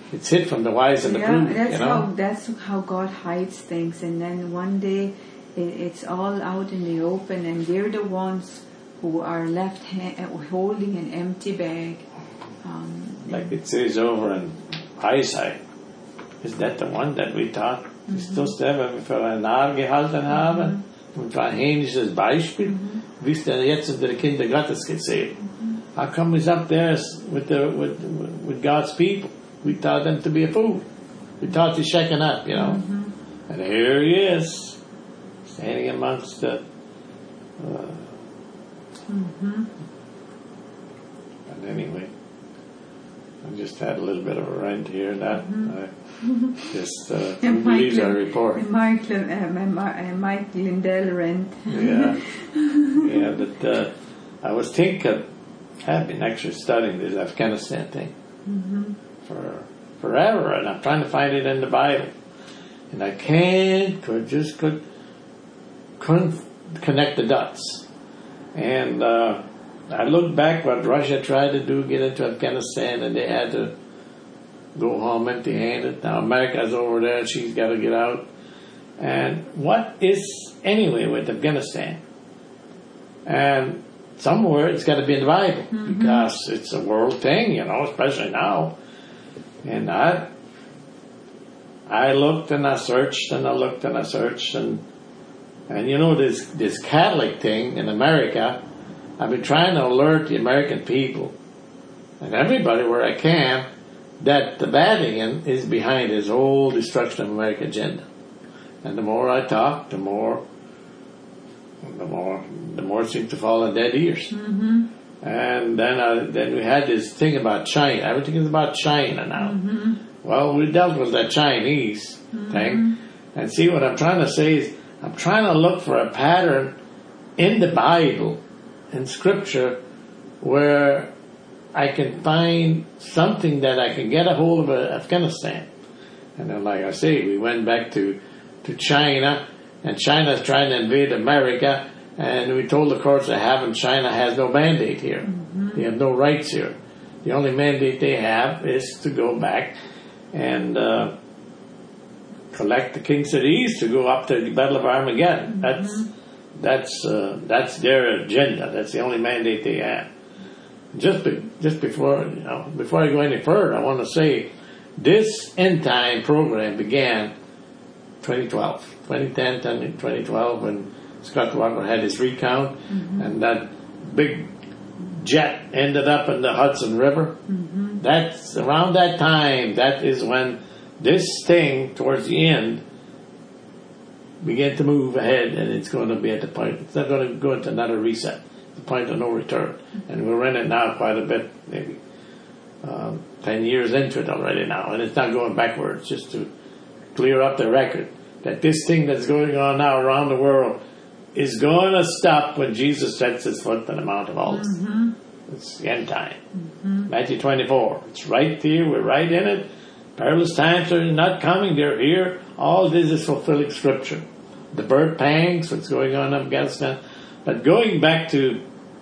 it's hid from the wise and the yeah, prudent. that's You know? how that's how God hides things, and then one day it, it's all out in the open, and they're the ones who are left ha- holding an empty bag. Um, Like it says over in Isaiah, is that the one that we taught? Mhm. Ist das der, wenn wir für ein Narr gehalten haben? Und für ein hähnliches Beispiel? Wie ist der jetzt unter die Kinder Gottes gezählt? How come he's up there with, the, with, with God's people? We taught them to be a fool. We taught you shaking up, you know. Mm-hmm. And here he is, standing amongst the... Uh, mm-hmm. But anyway, I just had a little bit of a rant here. That Mm-hmm. I just uh, And believes our Michael- report. and Michael, uh, my- my- uh, Mike Lindell rent. Yeah, yeah. But uh, I was thinking, I've been actually studying this Afghanistan thing Mm-hmm. for forever, and I'm trying to find it in the Bible, and I can't. Could just could couldn't connect the dots, and uh, I looked back what Russia tried to do, get into Afghanistan, and they had to go home empty-handed. Now America's over there; she's got to get out. And what is anyway with Afghanistan? And somewhere it's got to be in the Bible Mm-hmm. because it's a world thing, you know, especially now. And I, I looked and I searched and I looked and I searched and and you know this this Catholic thing in America. I've been trying to alert the American people and everybody where I can that the Vatican is behind this whole destruction of America agenda. And the more I talk, the more, the more, the more it seems to fall on dead ears. Mm-hmm. And then, I, then we had this thing about China. Everything is about China now. Mm-hmm. Well, we dealt with that Chinese Mm-hmm. thing, and see what I'm trying to say is I'm trying to look for a pattern in the Bible, in Scripture, where I can find something that I can get a hold of Afghanistan. And then, like I say, we went back to to China, and China's trying to invade America, and we told the courts they haven't. China has no mandate here. Mm-hmm. They have no rights here. The only mandate they have is to go back and uh, collect the King cities to go up to the Battle of Armageddon. Mm-hmm. That's that's uh, that's their agenda. That's the only mandate they have. Just be, just before you know, before I go any further, I want to say this end time program began twenty twelve, twenty ten, twenty twelve, when Scott Walker had his recount, mm-hmm. and that big jet ended up in the Hudson River. Mm-hmm. That's around that time. That is when this thing, towards the end, began to move ahead, and it's going to be at the point. It's not going to go into another reset. The point of no return, mm-hmm. and we're in it now quite a bit, maybe um, ten years into it already now, and it's not going backwards. Just to clear up the record that this thing that's going on now around the world is going to stop when Jesus sets his foot on the Mount of Olives. Mm-hmm. It's the end time. Mm-hmm. Matthew twenty-four. It's right here. We're right in it. Perilous times are not coming. They're here. All this is fulfilling Scripture. The birth pangs, what's going on in Afghanistan. But going back to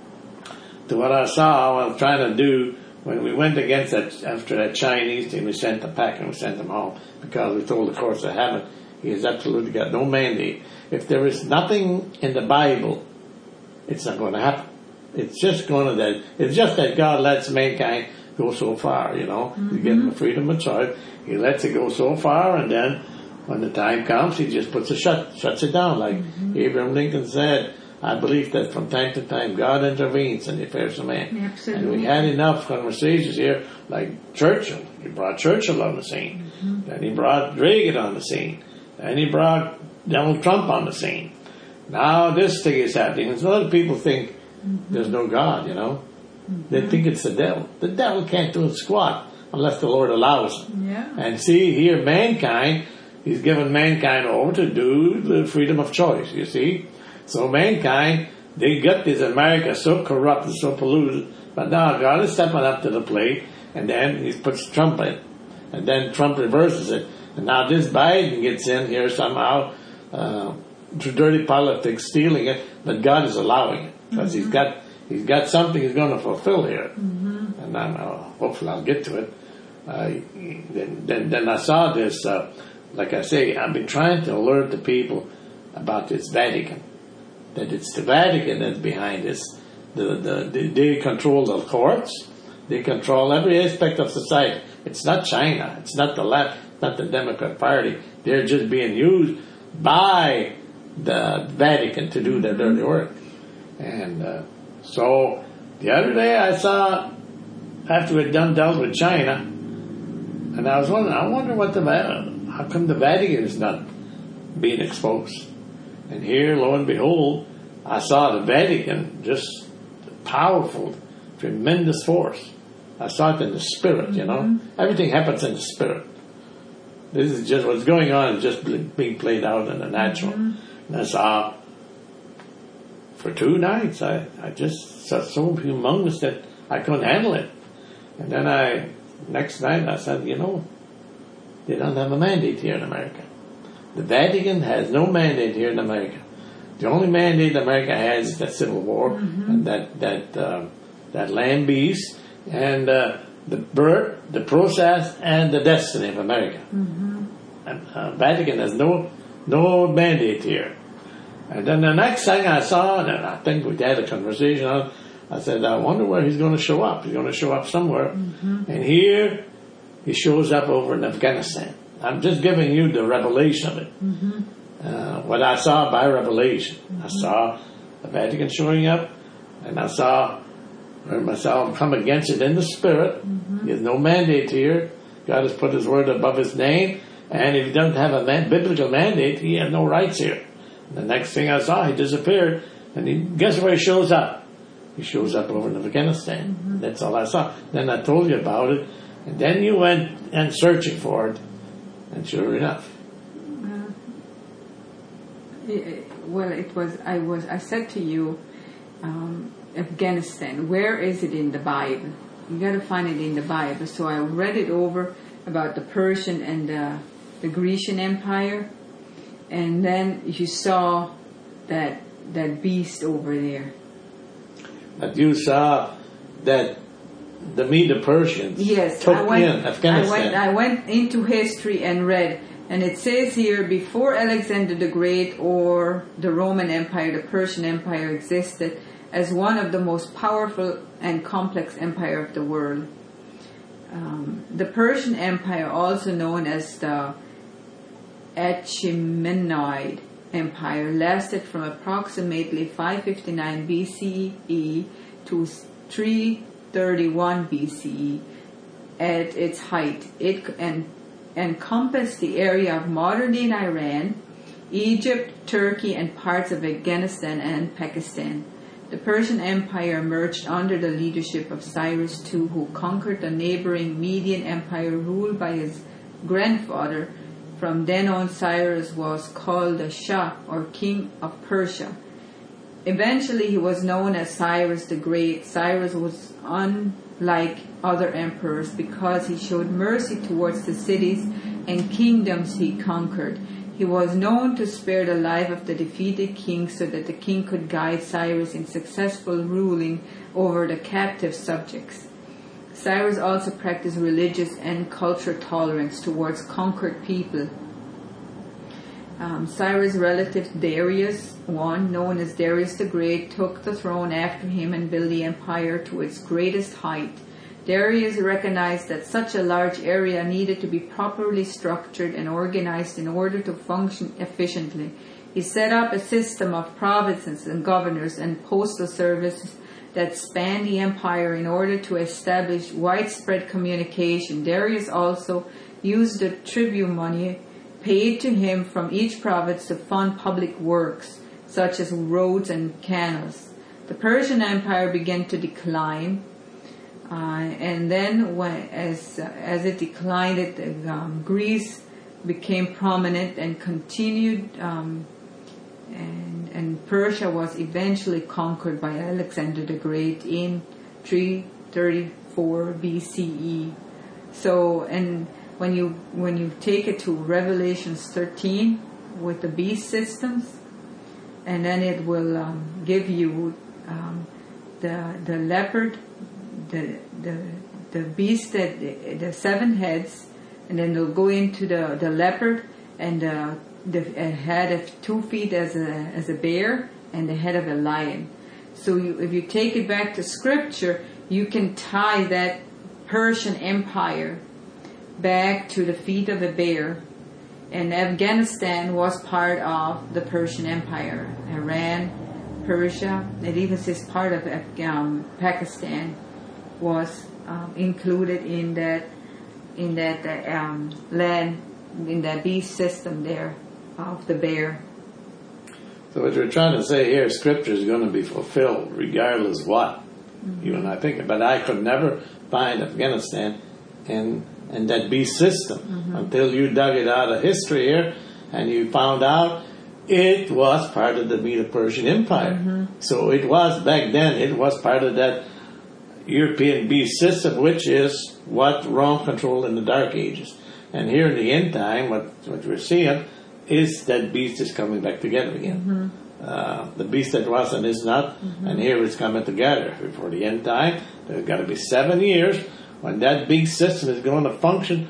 to what I saw, what I was trying to do when we went against that, after that Chinese thing, we sent them back and we sent them home because we told the courts they haven't. He has absolutely got no mandate. If there is nothing in the Bible, it's not going to happen. It's just going to that. It's just that God lets mankind go so far, you know. Mm-hmm. You give them the freedom of choice. He lets it go so far, and then when the time comes, he just puts a shut, shuts it down. Like mm-hmm. Abraham Lincoln said, I believe that from time to time God intervenes in the affairs of man. Absolutely. And we had enough conversations here, like Churchill. He brought Churchill on the scene. Mm-hmm. Then he brought Reagan on the scene. Then he brought Donald Trump on the scene. Now this thing is happening. And a lot of people think mm-hmm. there's no God, you know. Mm-hmm. They think it's the devil. The devil can't do a squat unless the Lord allows him. Yeah. And see, here mankind, he's given mankind over to do the freedom of choice, you see. So mankind, they got this America so corrupt and so polluted, but now God is stepping up to the plate, and then he puts Trump in. And then Trump reverses it. And now this Biden gets in here somehow, uh, through dirty politics, stealing it, but God is allowing it. Because mm-hmm. he's got he's got something he's going to fulfill here. Mm-hmm. And I'm, uh, hopefully I'll get to it. I, then, then, then I saw this, uh, like I say, I've been trying to alert the people about this Vatican, that it's the Vatican that's behind this. The, the, the, they control the courts, they control every aspect of society. It's not China, it's not the left, not the Democrat Party. They're just being used by the Vatican to do their dirty work. And uh, so the other day I saw, after we'd done dealt with China, and I was wondering, I wonder what the how come the Vatican is not being exposed? And here, lo and behold, I saw the Vatican, just powerful, tremendous force. I saw it in the spirit, you know. Mm-hmm. Everything happens in the spirit. This is just what's going on, is just being played out in the natural. Mm-hmm. And I saw, for two nights, I, I just saw so humongous that I couldn't handle it. And then I, next night, I said, you know, they don't have a mandate here in America. The Vatican has no mandate here in America. The only mandate America has is that civil war, mm-hmm. and that that uh, that land beast, and uh, the birth, the process, and the destiny of America. Mm-hmm. And uh, Vatican has no no mandate here. And then the next thing I saw, and I think we had a conversation on, I said, I wonder where he's going to show up. He's going to show up somewhere. Mm-hmm. And here, he shows up over in Afghanistan. I'm just giving you the revelation of it. Mm-hmm. Uh, what I saw by revelation. Mm-hmm. I saw the Vatican showing up, and I saw myself come against it in the spirit. Mm-hmm. There's no mandate here. God has put his word above his name, and if he doesn't have a man, biblical mandate, he has no rights here. And the next thing I saw, he disappeared, and he, guess where he shows up? He shows up over in Afghanistan. Mm-hmm. That's all I saw. Then I told you about it, and then you went and searching for it, and sure enough. Uh, it, well, it was. I was. I said to you, um, Afghanistan. Where is it in the Bible? You got to find it in the Bible. So I read it over about the Persian and the, the Grecian Empire, and then you saw that that beast over there. But you saw that the Medo Persians yes, took I went, in Afghanistan. I went, I went into history and read, and it says here, before Alexander the Great or the Roman Empire, the Persian Empire existed as one of the most powerful and complex empire of the world. Um, the Persian Empire, also known as the Achaemenid Empire, lasted from approximately five fifty-nine B C E to three thirty-one B C E. At its height, it en- encompassed the area of modern-day Iran, Egypt, Turkey, and parts of Afghanistan and Pakistan. The Persian Empire emerged under the leadership of Cyrus the Second, who conquered the neighboring Median Empire ruled by his grandfather. From then on, Cyrus was called the Shah, or King of Persia. Eventually, he was known as Cyrus the Great. Cyrus was unlike other emperors because he showed mercy towards the cities and kingdoms he conquered. He was known to spare the life of the defeated king so that the king could guide Cyrus in successful ruling over the captive subjects. Cyrus also practiced religious and cultural tolerance towards conquered people. Um, Cyrus' relative Darius the First, known as Darius the Great, took the throne after him and built the empire to its greatest height. Darius recognized that such a large area needed to be properly structured and organized in order to function efficiently. He set up a system of provinces and governors and postal services that spanned the empire in order to establish widespread communication. Darius also used the tribute money paid to him from each province to fund public works, such as roads and canals. The Persian Empire began to decline, uh, and then when, as, uh, as it declined, it, um, Greece became prominent and continued, um, and, and Persia was eventually conquered by Alexander the Great in three thirty-four B C E. So, and when you when you take it to Revelations thirteen with the beast systems, and then it will um, give you um, the the leopard, the the the beast that the, the seven heads, and then they'll go into the, the leopard, and the, the head of two feet as a as a bear, and the head of a lion. So you, if you take it back to scripture, you can tie that Persian Empire back to the feet of a bear. And Afghanistan was part of the Persian Empire. Iran, Persia, it even says part of um, Pakistan was um, included in that in that uh, um, land, in that beast system there of the bear. So what you're trying to say here, Scripture is going to be fulfilled regardless what. Mm-hmm. You and I think, but I could never find Afghanistan in in that beast system mm-hmm. until you dug it out of history here, and you found out it was part of the Medo-Persian Empire. Mm-hmm. So it was back then. It was part of that European beast system, which is what Rome controlled in the Dark Ages. And here in the end time, what what we're seeing is that beast is coming back together again. Mm-hmm. Uh, the beast that was and is not, mm-hmm. and here it's coming together. For the end time, there's got to be seven years when that big system is going to function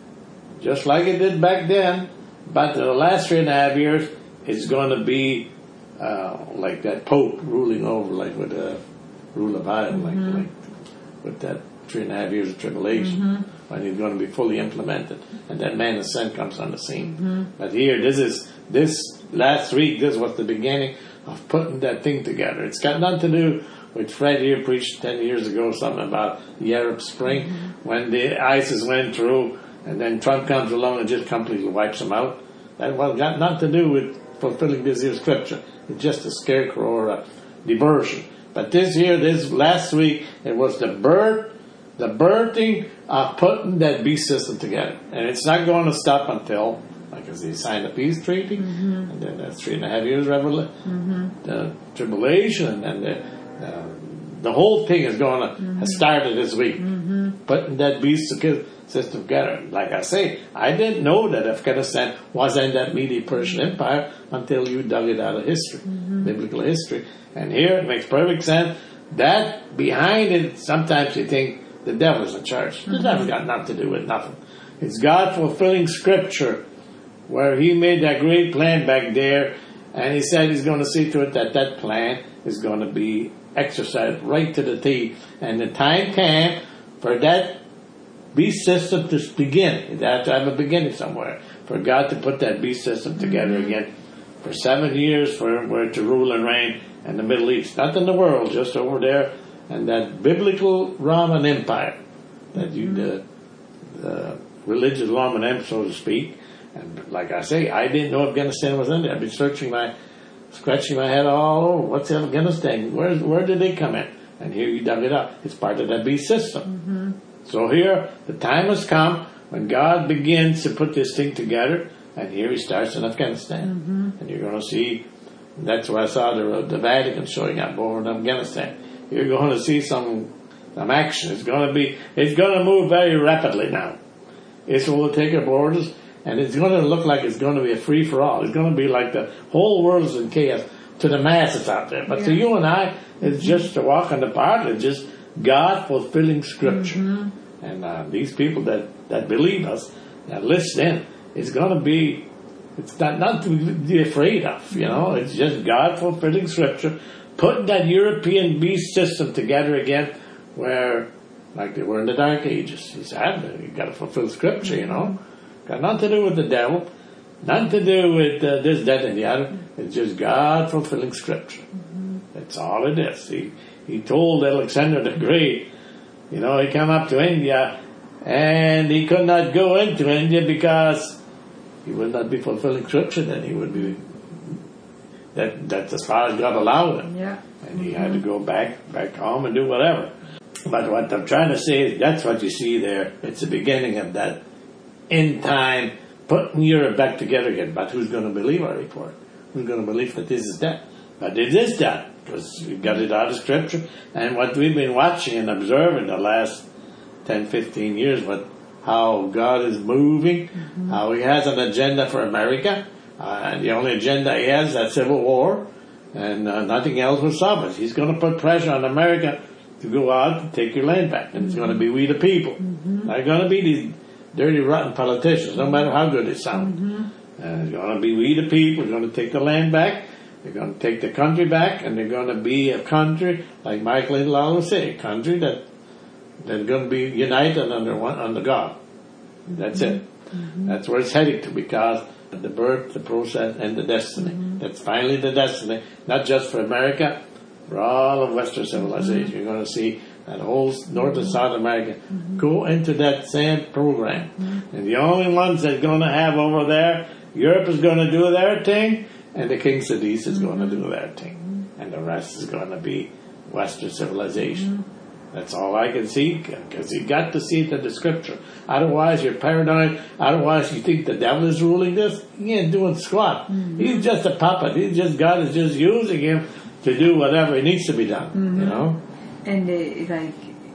just like it did back then. But the last three and a half years, it's going to be uh, like that Pope ruling over, like with the rule of Ireland, mm-hmm. like, like with that three and a half years of tribulation, mm-hmm. when he's going to be fully implemented, and that man of sin comes on the scene. Mm-hmm. But here, this is this last week. This was the beginning of putting that thing together. It's got nothing to do with Fred here preached ten years ago something about the Arab Spring, mm-hmm. when the ISIS went through, and then Trump comes along and just completely wipes them out. That well got nothing to do with fulfilling this year's scripture. It's just a scarecrow or a diversion. But this year, this last week, it was the birth. The birthing of putting that beast system together. And it's not going to stop until, like as they signed the peace treaty, mm-hmm. and then that's three and a half years revela- mm-hmm. the tribulation, and the, uh, the whole thing is going to mm-hmm. have started this week. Mm-hmm. Putting that beast system together. Like I say, I didn't know that Afghanistan was in that Medo-Persian Empire until you dug it out of history, mm-hmm. biblical history. And here it makes perfect sense. That behind it, sometimes you think, the devil's in charge. The devil's got nothing to do with nothing. It's God fulfilling scripture where he made that great plan back there, and he said he's going to see to it that that plan is going to be exercised right to the T. And the time came for that beast system to begin. It had to have a beginning somewhere. For God to put that beast system together mm-hmm. again for seven years for it to rule and reign in the Middle East. Not in the world, just over there. And that biblical Roman Empire, that you, the, the religious Roman Empire, so to speak. And like I say, I didn't know Afghanistan was in there. I've been searching my, scratching my head all over. What's Afghanistan? Where, where did they come in? And here you dug it up. It's part of that beast system. Mm-hmm. So here, the time has come when God begins to put this thing together, and here he starts in Afghanistan. Mm-hmm. And you're going to see, that's why I saw the, the Vatican showing up over in Afghanistan. You're going to see some some action. It's going to be, it's going to move very rapidly now. Israel will take our borders, and it's going to look like it's going to be a free for all. It's going to be like the whole world is in chaos to the masses out there. But yeah. to you and I, it's mm-hmm. just a walk in the park. It's just God fulfilling scripture. Mm-hmm. And uh, these people that, that believe us, that listen in, it's going to be, it's not, not to be afraid of, you know. It's just God fulfilling scripture. Putting that European beast system together again, where, like they were in the Dark Ages. He said, you've got to fulfill scripture, you know. Got nothing to do with the devil, nothing to do with uh, this, that, and the other. It's just God fulfilling scripture. Mm-hmm. That's all it is. He, he told Alexander the Great, you know, he came up to India, and he could not go into India because he would not be fulfilling scripture, then he would be... That that's as far as God allowed him. Yeah. And he mm-hmm. had to go back back home and do whatever. But what I'm trying to say is that's what you see there. It's the beginning of that end time, putting Europe back together again. But who's going to believe our report? Who's going to believe that this is that? But it is that, because we got it out of Scripture. And what we've been watching and observing the last ten, fifteen years, what how God is moving, mm-hmm. how he has an agenda for America. Uh, and the only agenda he has is that civil war, and uh, nothing else will solve it. He's going to put pressure on America to to go out and take your land back. And it's going to be we the people. Mm-hmm. Not going to be these dirty, rotten politicians, no matter how good they sound. Mm-hmm. And it's going to be we the people. We're going to take the land back. They're going to take the country back, and they're going to be a country, like Michael Little always say, a country that they're going to be united under one, under God. That's it. Mm-hmm. That's where it's heading to, because the birth, the process, and the destiny. Mm-hmm. That's finally the destiny, not just for America, for all of Western civilization. Mm-hmm. You're going to see that whole North and South America mm-hmm. go into that same program. Mm-hmm. And the only ones that's going to have over there, Europe is going to do their thing, and the Kings of the East is going to do their thing. And the rest is going to be Western civilization. That's all I can see, because you got to see it in the Scripture. Otherwise, you're paranoid. Otherwise, you think the devil is ruling this. He ain't doing squat. Mm-hmm. He's just a puppet. He's just God is just using him to do whatever needs to be done. Mm-hmm. You know. And uh, like,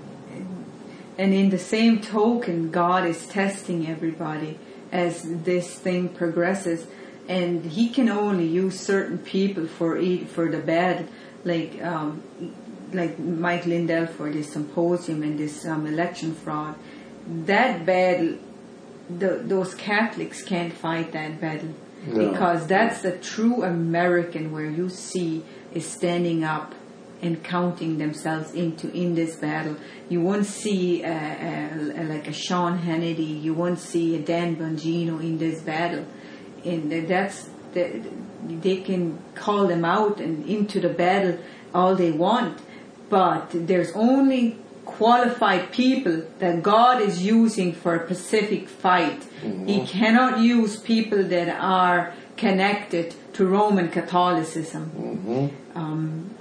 and in the same token, God is testing everybody as this thing progresses, and He can only use certain people for it, for the bad, like um, like Mike Lindell for this symposium and this um, election fraud. That battle, the, those Catholics can't fight that battle. No. Because that's the true American where you see is standing up and counting themselves into in this battle. You won't see a, a, a, like a Sean Hannity. You won't see a Dan Bongino in this battle. And that's the, they can call them out and into the battle all they want. But there's only qualified people that God is using for a specific fight. Mm-hmm. He cannot use people that are connected to Roman Catholicism. Mm-hmm. Um,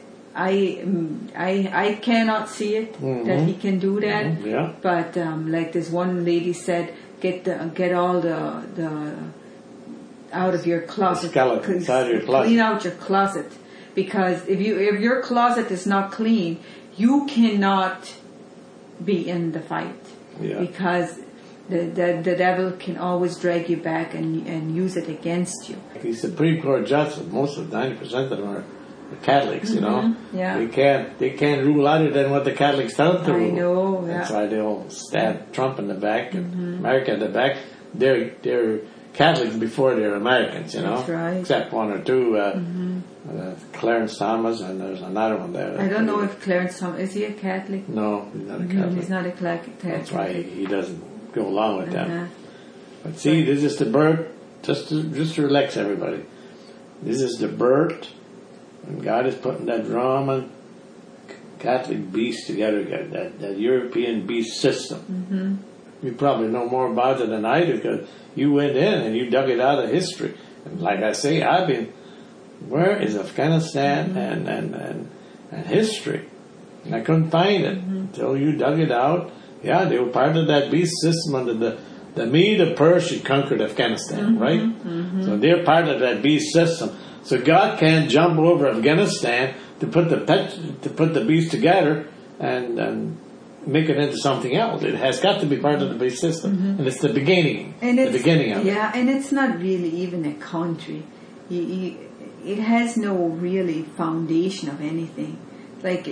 I, I, I cannot see it mm-hmm. that he can do that. Mm-hmm. Yeah. But um, like this one lady said, get the get all the the out of your closet. The skeletons out of your closet. Clean out your closet. Because if you if your closet is not clean, you cannot be in the fight. Yeah. Because the, the the devil can always drag you back and and use it against you. These Supreme Court judges, most of ninety percent of them are Catholics. You know, mm-hmm. yeah. They can't they can't rule other than what the Catholics tell them to I rule. know. Yeah. That's why they'll stab Trump in the back and mm-hmm. America in the back. They're they're Catholics before they're Americans. You know, that's right. Except one or two. Uh, mm-hmm. Uh, Clarence Thomas, and there's another one there. I don't know if Clarence Thomas, is he a Catholic? No, he's not a Mm-hmm. Catholic. He's not a Catholic. That's why he, he doesn't go along with uh-huh. that. But see, this is the birth, just to, just to relax everybody. This is the birth, and God is putting that Roman Catholic beast together, that, that European beast system. Mm-hmm. You probably know more about it than I do, because you went in and you dug it out of history. And like I say, I've been... Where is Afghanistan mm-hmm. and, and, and, and history? And I couldn't find it mm-hmm. until you dug it out. Yeah, they were part of that beast system under the, the Mede of Persia conquered Afghanistan, mm-hmm. right? Mm-hmm. So they're part of that beast system. So God can't jump over Afghanistan to put the pet, to put the beast together and, and make it into something else. It has got to be part of the beast system, mm-hmm. and it's the beginning, and the it's, beginning of yeah, it. Yeah, and it's not really even a country. You, you, it has no really foundation of anything. Like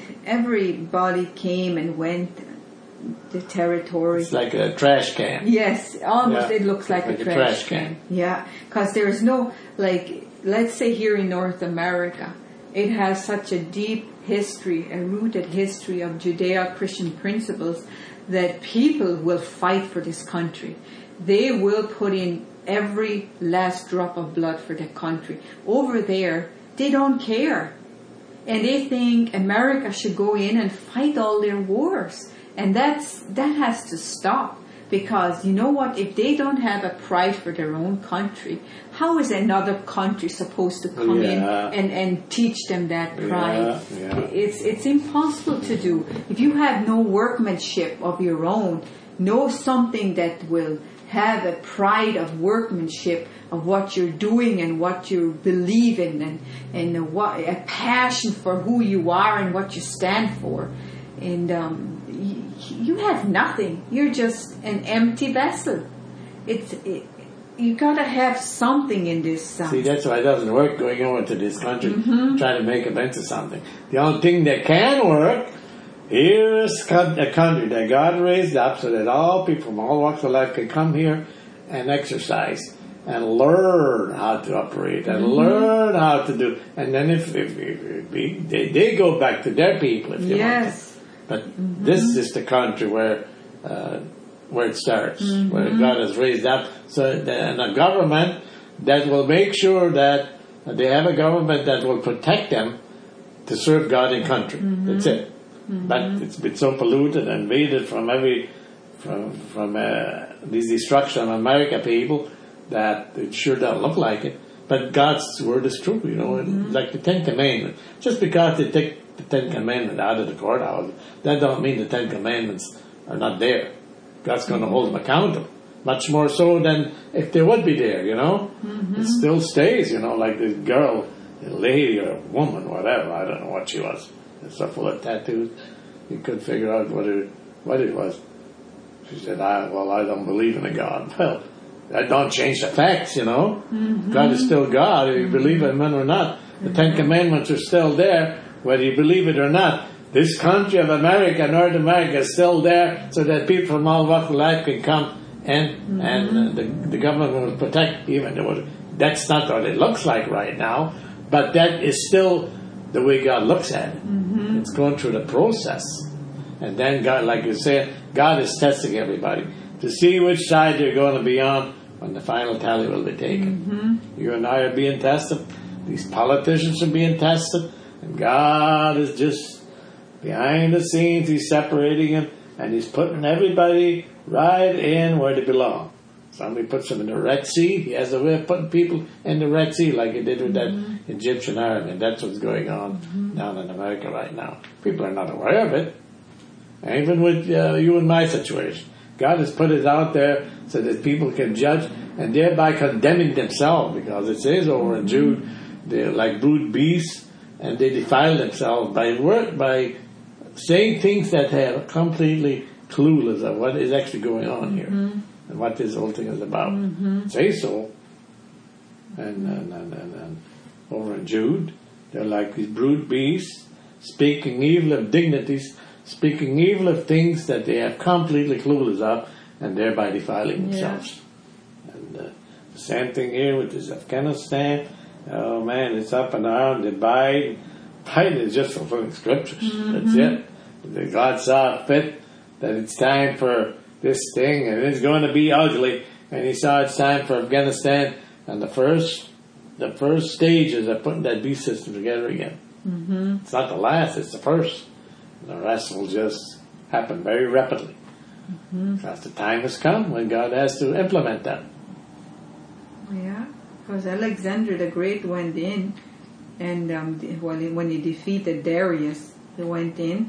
everybody came and went the territory. It's like a trash can. Yes, almost yeah. it looks like, like a, a trash, trash can. can. Yeah, because there is no, like, let's say here in North America, it has such a deep history, a rooted history of Judeo-Christian principles that people will fight for this country. They will put in every last drop of blood for the country. Over there, they don't care. And they think America should go in and fight all their wars. And that's that has to stop. Because you know what? If they don't have a pride for their own country, how is another country supposed to come yeah. in and, and teach them that pride? Yeah, yeah. It's it's impossible to do. If you have no workmanship of your own, know something that will have a pride of workmanship of what you're doing and what you believe in, and and a, what, a passion for who you are and what you stand for, and um, you, you have nothing. You're just an empty vessel. It's it, you gotta have something in this. Um, See, that's why it doesn't work going over to this country mm-hmm. trying to make it into something. The only thing that can work Here is a country that God raised up so that all people from all walks of life can come here and exercise and learn how to operate and mm-hmm. learn how to do. And then if, if, if, if we, they, they go back to their people if they yes. want to. But mm-hmm. this is the country where uh, where it starts, mm-hmm. where God has raised up. So the, and a government that will make sure that they have a government that will protect them to serve God in country. Mm-hmm. That's it. Mm-hmm. But it's been so polluted and invaded from every from from uh, these destruction of America people that it sure doesn't look like it. But God's word is true, you know, mm-hmm. like the Ten Commandments. Just because they take the Ten Commandments out of the courthouse, that don't mean the Ten Commandments are not there. God's going to hold them accountable. Much more so than if they would be there, you know. Mm-hmm. It still stays, you know, like this girl, a lady or a woman, whatever, I don't know what she was. It's so full of tattoos. You couldn't figure out what it, what it was. She said, I, well, I don't believe in a God. Well, that don't change the facts, you know. Mm-hmm. God is still God, whether you believe in Him or not. The Ten Commandments are still there, whether you believe it or not. This country of America, North America, is still there so that people from all walks of life can come and mm-hmm. and uh, the, the government will protect even though that's not what it looks like right now, but that is still the way God looks at it. Mm-hmm. It's going through the process. And then God, like you said, God is testing everybody to see which side you're going to be on when the final tally will be taken. Mm-hmm. You and I are being tested. These politicians are being tested. And God is just behind the scenes. He's separating them. And He's putting everybody right in where they belong. Somebody puts them in the Red Sea. He has a way of putting people in the Red Sea like He did with mm-hmm. that Egyptian army. And that's what's going on mm-hmm. down in America right now. People are not aware of it. And even with uh, you and my situation. God has put it out there so that people can judge and thereby condemning themselves, because it says over in Jude, they're like brute beasts and they defile themselves by work, by saying things that are completely clueless of what is actually going on here mm-hmm. and what this whole thing is about. Mm-hmm. Say so. And, and, and, and, and over in Jude, they're like these brute beasts speaking evil of dignities, speaking evil of things that they are completely clueless of, and thereby defiling themselves. Yeah. And uh, the same thing here with this Afghanistan. Oh man, it's up and down. They Biden. Biden is just fulfilling scriptures. Mm-hmm. That's it. The God saw fit that it's time for this thing, and it's going to be ugly. And He saw it's time for Afghanistan, and the first, the first stages of putting that beast system together again. Mm-hmm. It's not the last; it's the first. The rest will just happen very rapidly. Mm-hmm. Because the time has come when God has to implement that. Yeah, because Alexander the Great went in, and um, when he defeated Darius, he went in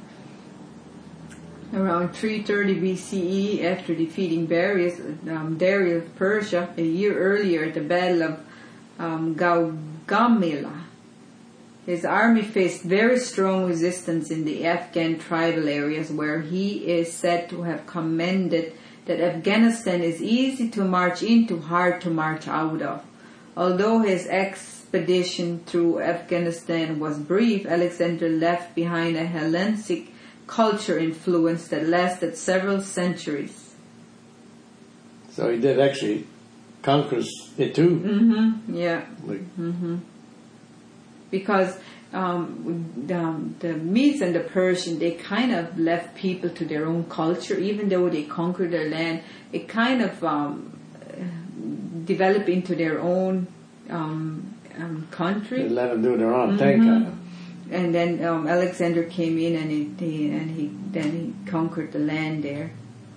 around three thirty B C E after defeating Darius, um, Darius of Persia a year earlier at the Battle of um, Gaugamela. His army faced very strong resistance in the Afghan tribal areas, where he is said to have commented that Afghanistan is easy to march into, hard to march out of. Although his expedition through Afghanistan was brief, Alexander left behind a Hellenistic culture influence that lasted several centuries. So he did actually conquer it too. Mm-hmm. Yeah. Like, mm-hmm. Because um, the, the Medes and the Persians, they kind of left people to their own culture. Even though they conquered their land, it kind of um, developed into their own um, um, country. They let them do their own mm-hmm. thing. Kind of. And then um, Alexander came in, and he, he and he then he conquered the land there.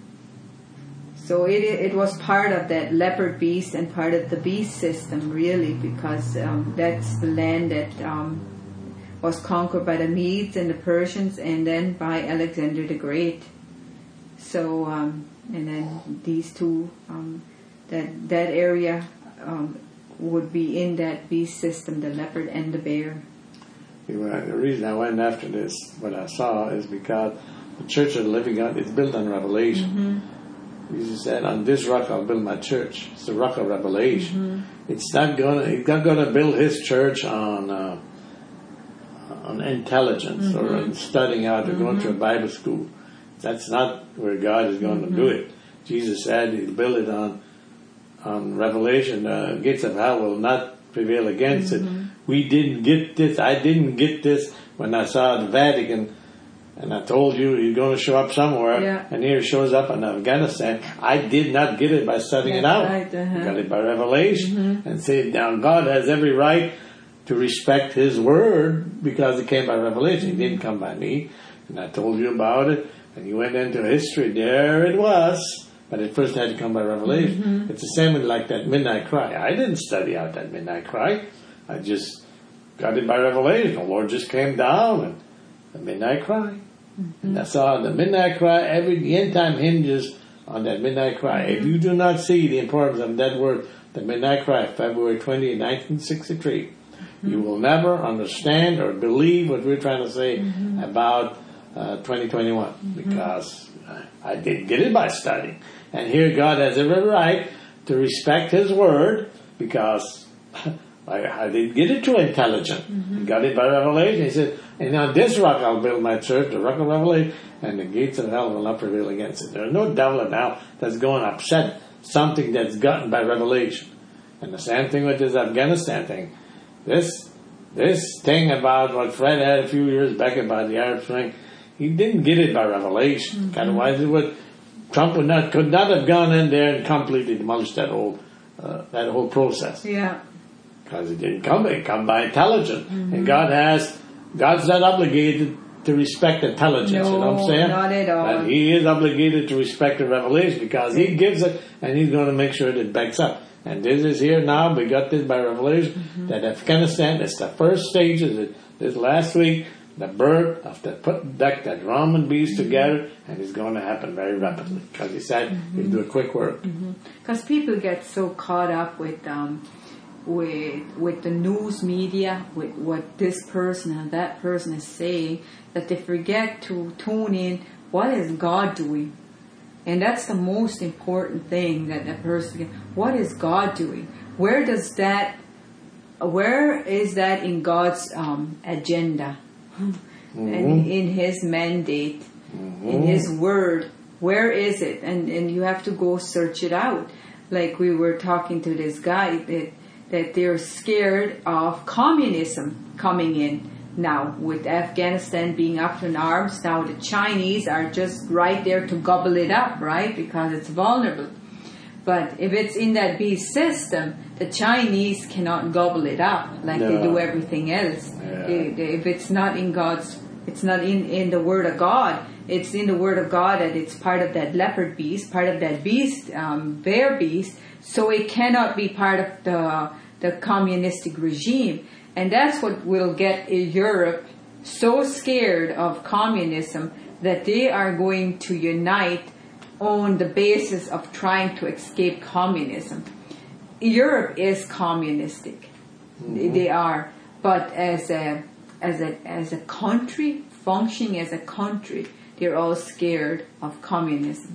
So it it was part of that leopard beast and part of the beast system, really, because um, that's the land that um, was conquered by the Medes and the Persians, and then by Alexander the Great. So um, and then these two, um, that that area um, would be in that beast system, the leopard and the bear. The reason I went after this, what I saw, is because the Church of the Living God is built on Revelation. Mm-hmm. Jesus said, "On this rock I'll build my church." It's the rock of Revelation. Mm-hmm. It's not gonna. He's not gonna build His church on uh, on intelligence mm-hmm. or on studying out or mm-hmm. going to a Bible school. That's not where God is going mm-hmm. to do it. Jesus said He'll build it on on revelation. Uh, gates of hell will not prevail against mm-hmm. it. We didn't get this. I didn't get this when I saw the Vatican. And I told you you're going to show up somewhere, yeah. and here it shows up in Afghanistan. I did not get it by studying That's it out. Right, uh-huh. I got it by revelation. Mm-hmm. And say, now God has every right to respect His word because it came by revelation. Mm-hmm. It didn't come by me. And I told you about it, and you went into history. There it was. But it first had to come by revelation. Mm-hmm. It's the same with like that midnight cry. I didn't study out that midnight cry. I just got it by revelation. The Lord just came down, and the midnight cry. Mm-hmm. And that's all. The midnight cry, every the end time hinges on that midnight cry. Mm-hmm. If you do not see the importance of that word, the midnight cry, February twentieth, nineteen sixty-three, mm-hmm. you will never understand or believe what we're trying to say mm-hmm. about uh, twenty twenty-one mm-hmm. because I, I didn't get it by studying. And here God has every right to respect His word because I, I didn't get it too intelligent. Mm-hmm. He got it by revelation. He said, and on this rock I'll build my church, the rock of revelation, and the gates of hell will not prevail against it. There's no devil in hell that's going to upset something that's gotten by revelation. And the same thing with this Afghanistan thing. This this thing about what Fred had a few years back about the Arab Spring, he didn't get it by revelation. Mm-hmm. Otherwise, it would, Trump would not could not have gone in there and completely demolished that whole uh, that whole process. Yeah. Because it didn't come, it come by intelligence. Mm-hmm. And God has, God's not obligated to respect intelligence, no, you know what I'm saying? Not at all. But He is obligated to respect the revelation because He gives it and He's going to make sure that it backs up. And this is here now, we got this by revelation, mm-hmm. that Afghanistan is the first stage of it, this last week, the birth of the put that, that Roman beast mm-hmm. together, and it's going to happen very rapidly because He said mm-hmm. He'll do a quick work. Because mm-hmm. people get so caught up with um, with with the news media, with what this person and that person is saying, that they forget to tune in. What is God doing? And that's the most important thing that a person. What is God doing? Where does that? Where is that in God's um, agenda? Mm-hmm. And in His mandate, mm-hmm. in His word, where is it? And and you have to go search it out. Like we were talking to this guy that that they're scared of communism coming in now with Afghanistan being up in arms. Now the Chinese are just right there to gobble it up, right? Because it's vulnerable. But if it's in that beast system, the Chinese cannot gobble it up like no. they do everything else. Yeah. They, they, if it's not in God's, it's not in, in the Word of God, it's in the Word of God that it's part of that leopard beast, part of that beast, um, bear beast, so it cannot be part of the, the communistic regime. And that's what will get Europe so scared of communism that they are going to unite on the basis of trying to escape communism. Europe is communistic. Mm-hmm. They are. But as a as a as a country, functioning as a country, they're all scared of communism.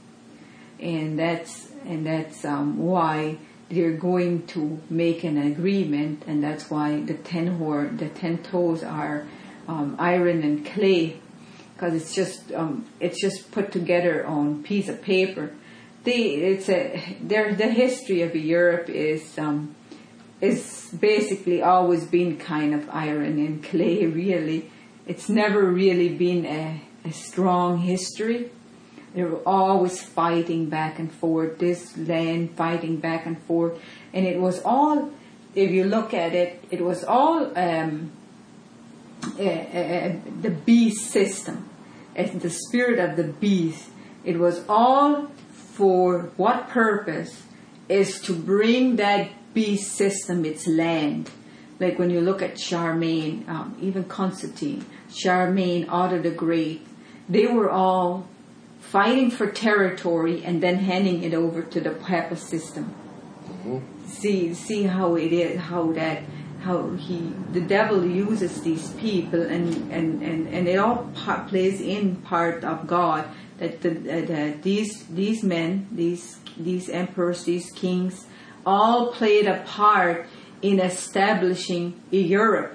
And that's and that's um, why they're going to make an agreement, and that's why the ten horn, the ten toes are um, iron and clay. Because it's just um, it's just put together on piece of paper. The it's a there the history of Europe is um, is basically always been kind of iron and clay. Really, it's never really been a, a strong history. They were always fighting back and forth. This land fighting back and forth, and it was all. If you look at it, it was all. Um, Uh, uh, the beast system, and the spirit of the beast. It was all for what purpose? Is to bring that beast system its land. Like when you look at Charlemagne, um, even Constantine, Charlemagne, Otto the Great, they were all fighting for territory and then handing it over to the papal system. Mm-hmm. See, see how it is, how that. How he, the devil uses these people, and, and, and, and it all part, plays in part of God. That the, uh, that these these men, these these emperors, these kings, all played a part in establishing Europe.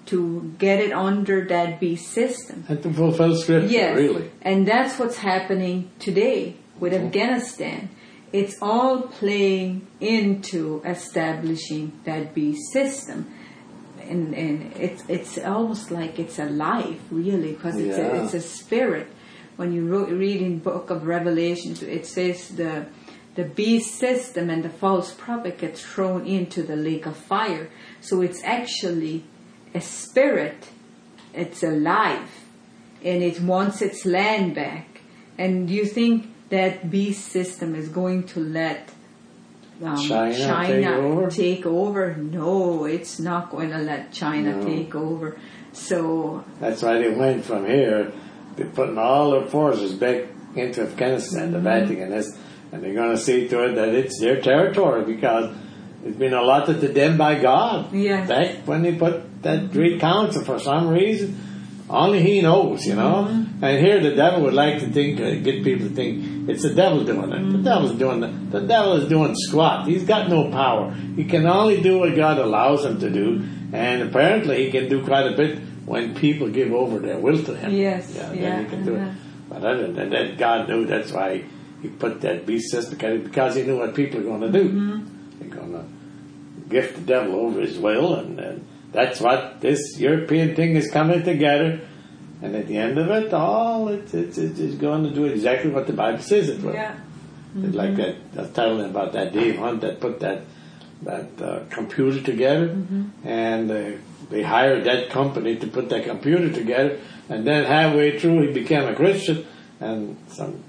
to get it under that beast system. And to fulfill scripture, yes. really. And that's what's happening today with mm-hmm. Afghanistan. It's all playing into establishing that beast system. And, and it's it's almost like it's alive, really, because it's, yeah. a, it's a spirit. When you ro- read in Book of Revelation, it says the the beast system and the false prophet gets thrown into the lake of fire. So it's actually a spirit. It's alive, and it wants its land back. And do you think that beast system is going to let um, China, China take over? take over? No, it's not going to let China No. take over. So that's why they went from here. They're putting all their forces back into Afghanistan, the Vatican is, and they're going to see to it that it's their territory because it's been allotted to them by God. Yes. Back when they put that Great Council, for some reason, only He knows, you know. Mm-hmm. And here the devil would like to think, uh, get people to think it's the devil doing it. Mm-hmm. The devil's doing it. The devil is doing squat. He's got no power. He can only do what God allows him to do, and apparently he can do quite a bit when people give over their will to him. Yes, yeah, yeah, then he can do yeah. it. But other than that, God knew that's why He put that beast system, because He knew what people are going to do. Mm-hmm. They're going to gift the devil over his will, and, and that's what this European thing is coming together. And at the end of it, all it's it's, it's going to do exactly what the Bible says it will. yeah. Mm-hmm. Like that, I was telling about that Dave Hunt that put that that uh, computer together, mm-hmm. and uh, they hired that company to put that computer together, and then halfway through he became a Christian, and some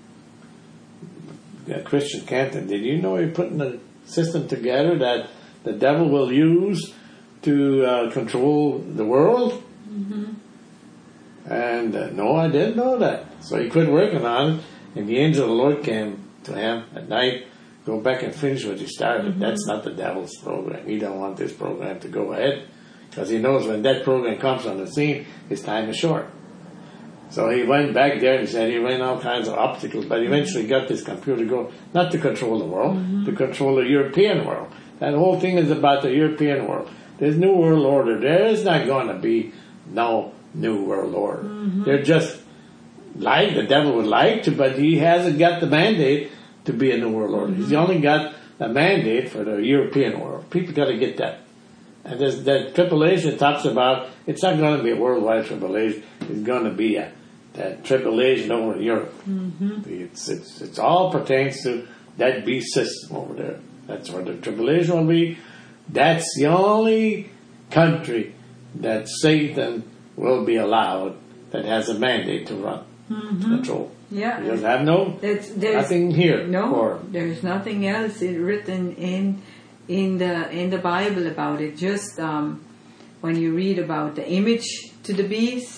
yeah, Christian Canton, did you know you're putting a system together that the devil will use to uh, control the world? Mm-hmm. And uh, no, I didn't know that. So he quit working on it, and the angel of the Lord came to him at night, go back and finish what he started. Mm-hmm. That's not the devil's program. He don't want this program to go ahead, because he knows when that program comes on the scene, his time is short. So he went back there and said he ran all kinds of obstacles, but eventually got this computer going, not to control the world, mm-hmm. to control the European world. That whole thing is about the European world. There's new world order. There is not going to be no new world order. Mm-hmm. They're just like the devil would like to, but he hasn't got the mandate to be a new world order. Mm-hmm. He's only got a mandate for the European world. People got to get that. And there's that tribulation talks about, it's not going to be a worldwide tribulation. It's going to be a that tribulation over in Europe. Mm-hmm. It's, it's it's all pertains to that beast system over there. That's where the tribulation will be. That's the only country that Satan will be allowed that has a mandate to run, mm-hmm. to control. Yeah. He doesn't have no, there's, there's, nothing here. No, for there's nothing else written in in the in the Bible about it. Just um, when you read about the image to the beast,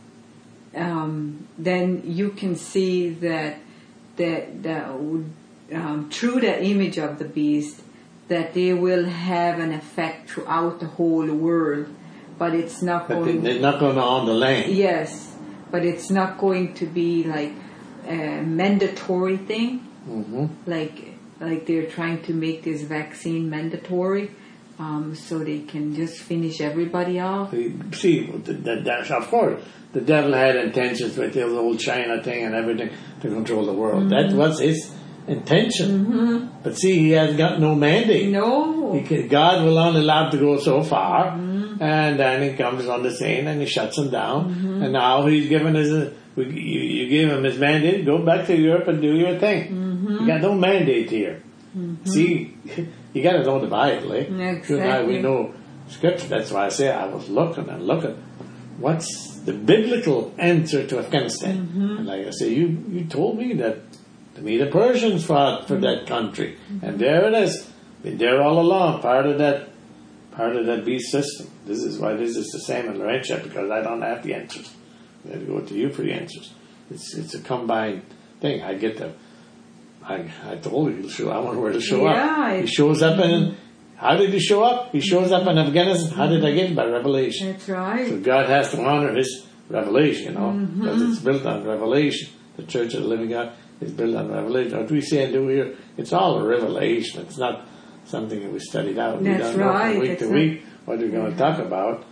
um, then you can see that that the, um, through the image of the beast, that they will have an effect throughout the whole world. But it's not but going. They're not going to own the land. Yes, but it's not going to be like a mandatory thing. Mm-hmm. Like like they're trying to make this vaccine mandatory, um, so they can just finish everybody off. See, the, the, the, of course, the devil had intentions with the whole China thing and everything to control the world. Mm-hmm. That was his intention. Mm-hmm. But see, he has got no mandate. No. He can, God will only allow him to go so far, mm-hmm. and then he comes on the scene and he shuts him down. Mm-hmm. And now he's given his, you, you give him his mandate, go back to Europe and do your thing. Mm-hmm. You got no mandate here. Mm-hmm. See, you got to know the Bible, eh? Exactly. You and I, we know Scripture. That's why I say I was looking and looking. What's the biblical answer to Afghanistan? Mm-hmm. And like I say, you, you told me that the Medo Persians fought for mm-hmm. that country, mm-hmm. and there it is. Been there all along, part of that, part of that beast system. This is why this is the same in Laurentia, because I don't have the answers. I have to go to you for the answers. It's it's a combined thing. I get the. I I told you, show, I wonder where to show yeah, up. He shows up in. How did he show up? He shows up in Afghanistan. How did I get him? By revelation. That's right. So God has to honor His revelation, you know, mm-hmm. because it's built on revelation. The Church of the Living God is built on revelation. What we say and do here, it's all a revelation. It's not something that we studied out. That's we don't know right. from week That's to right. week what we're going to talk about. Yeah.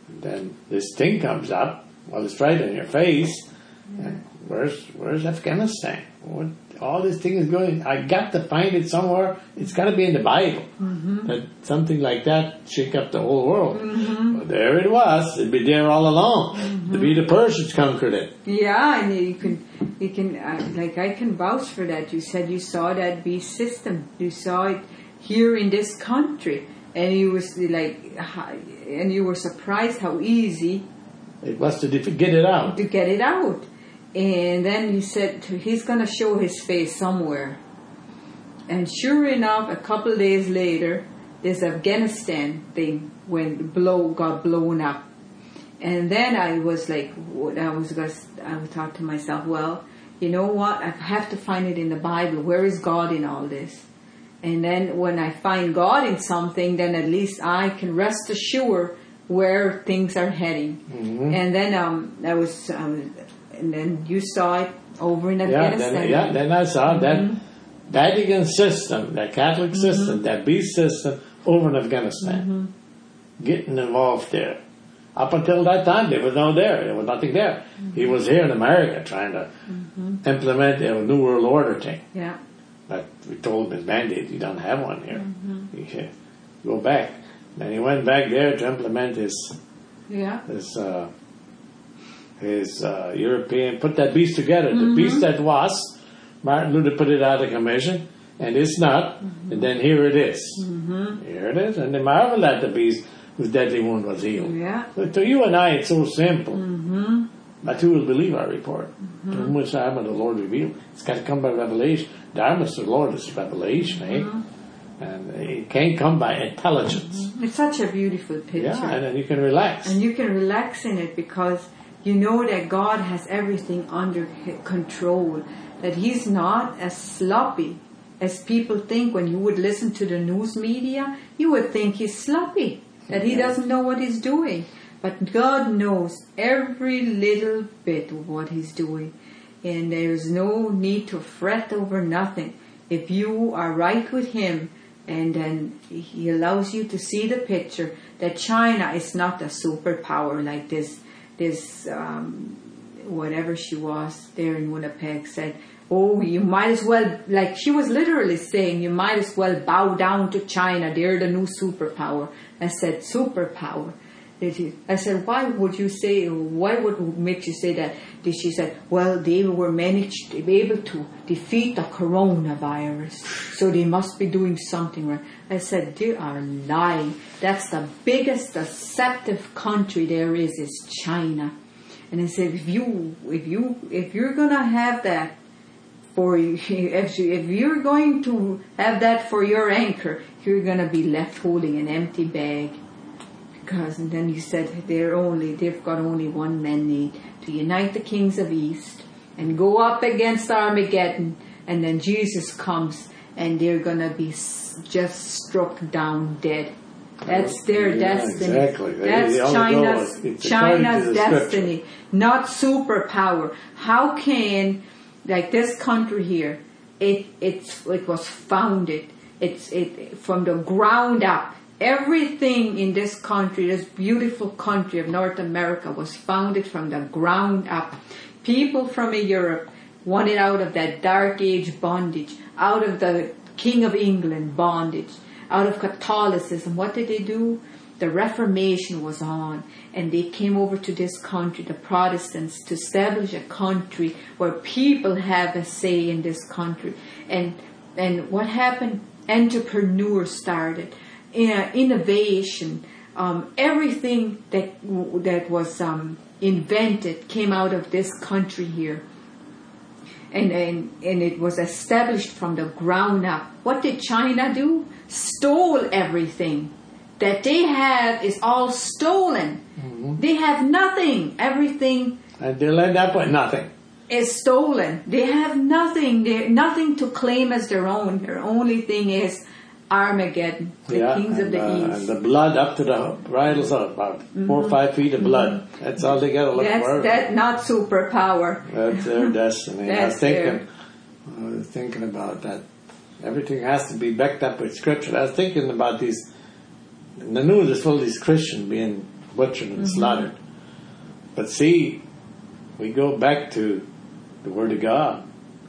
And then this thing comes up. Well, it's right in your face. And where's where's Afghanistan? What, all this thing is going. I got to find it somewhere. It's got to be in the Bible. Mm-hmm. That something like that shake up the whole world. Mm-hmm. Well, there it was. It'd be there all along. Mm-hmm. To be the Persians conquered it. Yeah, and you can, you can, uh, like I can vouch for that. You said you saw that beast system. You saw it here in this country, and you was like, and you were surprised how easy it was to get it out. To get it out. And then he said he's going to show his face somewhere. And sure enough, a couple of days later, this Afghanistan thing when blow got blown up. And then I was like, I was going to, I thought to myself, well, you know what? I have to find it in the Bible. Where is God in all this? And then when I find God in something, then at least I can rest assured where things are heading. Mm-hmm. And then um, I was... Um, and then you saw it over in Afghanistan. Yeah, then, yeah, then I saw mm-hmm. that Vatican system, that Catholic mm-hmm. system, that beast system over in Afghanistan. Mm-hmm. Getting involved there. Up until that time, there was no there. There was nothing there. Mm-hmm. He was here in America trying to mm-hmm. implement a New World Order thing. Yeah. But we told him his mandate, you don't have one here. Mm-hmm. You should go back. Then he went back there to implement his... Yeah. his uh, his uh, European, put that beast together. Mm-hmm. The beast that was, Martin Luther put it out of commission, and it's not, mm-hmm. and then here it is. Mm-hmm. Here it is, and they marvel at the beast whose deadly wound was healed. Yeah. But to you and I, it's so simple. Mm-hmm. But who will believe our report? Mm-hmm. To whom is Dharma the Lord revealed? It's got to come by revelation. Dharma is the Lord, is revelation, mm-hmm. eh? And it can't come by intelligence. Mm-hmm. It's such a beautiful picture. Yeah, and then you can relax. And you can relax in it because you know that God has everything under control. That He's not as sloppy as people think. When you would listen to the news media, you would think He's sloppy. That He doesn't know what He's doing. But God knows every little bit of what He's doing. And there's no need to fret over nothing. If you are right with Him, and then He allows you to see the picture that China is not a superpower like this. This, um, whatever she was there in Winnipeg said, oh, you might as well, like she was literally saying, you might as well bow down to China. They're the new superpower. I said, superpower? I said, why would you say, why would make you say that? She said, well, they were managed to be able to defeat the coronavirus, so they must be doing something right. I said, they are lying. That's the biggest deceptive country there is, is China. And I said, if you, if you, if you're gonna have that for you, if, you, if you're going to have that for your anchor, you're gonna be left holding an empty bag. Because, and then you said they're only, they've got only one mandate, to unite the kings of East and go up against Armageddon, and then Jesus comes and they're gonna be just struck down dead. That's their yeah, destiny. Exactly. That's they, they China's China's destiny, scripture. Not superpower. How can, like this country here, it it's it was founded. It's it from the ground up. Everything in this country, this beautiful country of North America, was founded from the ground up. People from Europe wanted out of that dark age bondage, out of the King of England bondage, out of Catholicism. What did they do? The Reformation was on, and they came over to this country, the Protestants, to establish a country where people have a say in this country. And and what happened? Entrepreneurs started. Uh, innovation, um, everything that that was um, invented came out of this country here, and, and and it was established from the ground up. What did China do? Stole everything that they have is all stolen. Mm-hmm. They have nothing. Everything, and they'll end up with nothing. Is stolen. They have nothing. They nothing to claim as their own. Their only thing is Armageddon, the yeah, kings and, of the uh, East. And the blood up to the bridles of about mm-hmm. four or five feet of blood. Mm-hmm. That's all they got to look That's, for. That's not superpower. That's their destiny. That's I was thinking, their... I was thinking about that. Everything has to be backed up with scripture. I was thinking about these, in the news is full of these Christians being butchered and Mm-hmm. slaughtered. But see, we go back to the Word of God.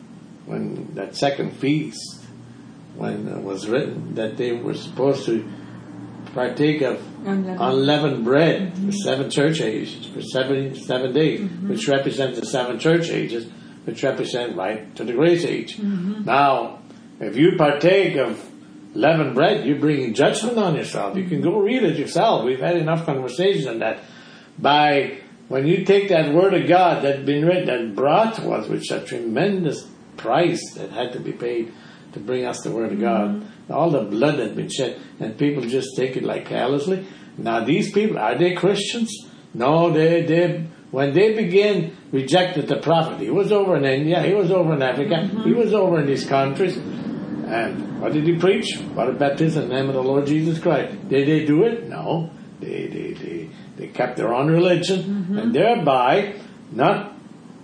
When that second feast, when it was written that they were supposed to partake of Unleavened. unleavened bread for seven church ages, for seven seven days, Mm-hmm. which represents the seven church ages, which represent right to the grace age. Mm-hmm. Now, if you partake of leavened bread, you're bringing judgment on yourself. You can go read it yourself. We've had enough conversation on that. By when you take that Word of God that had been written, that brought to us, which a tremendous price that had to be paid to bring us the Word of God, all the blood that had been shed, and people just take it like carelessly. Now these people, are they Christians? No, they they when they began rejected the prophet. He was over in India, he was over in Africa, mm-hmm. he was over in these countries. And what did he preach? Water baptism in the name of the Lord Jesus Christ. Did they do it? No. They they they, they kept their own religion, mm-hmm. and thereby not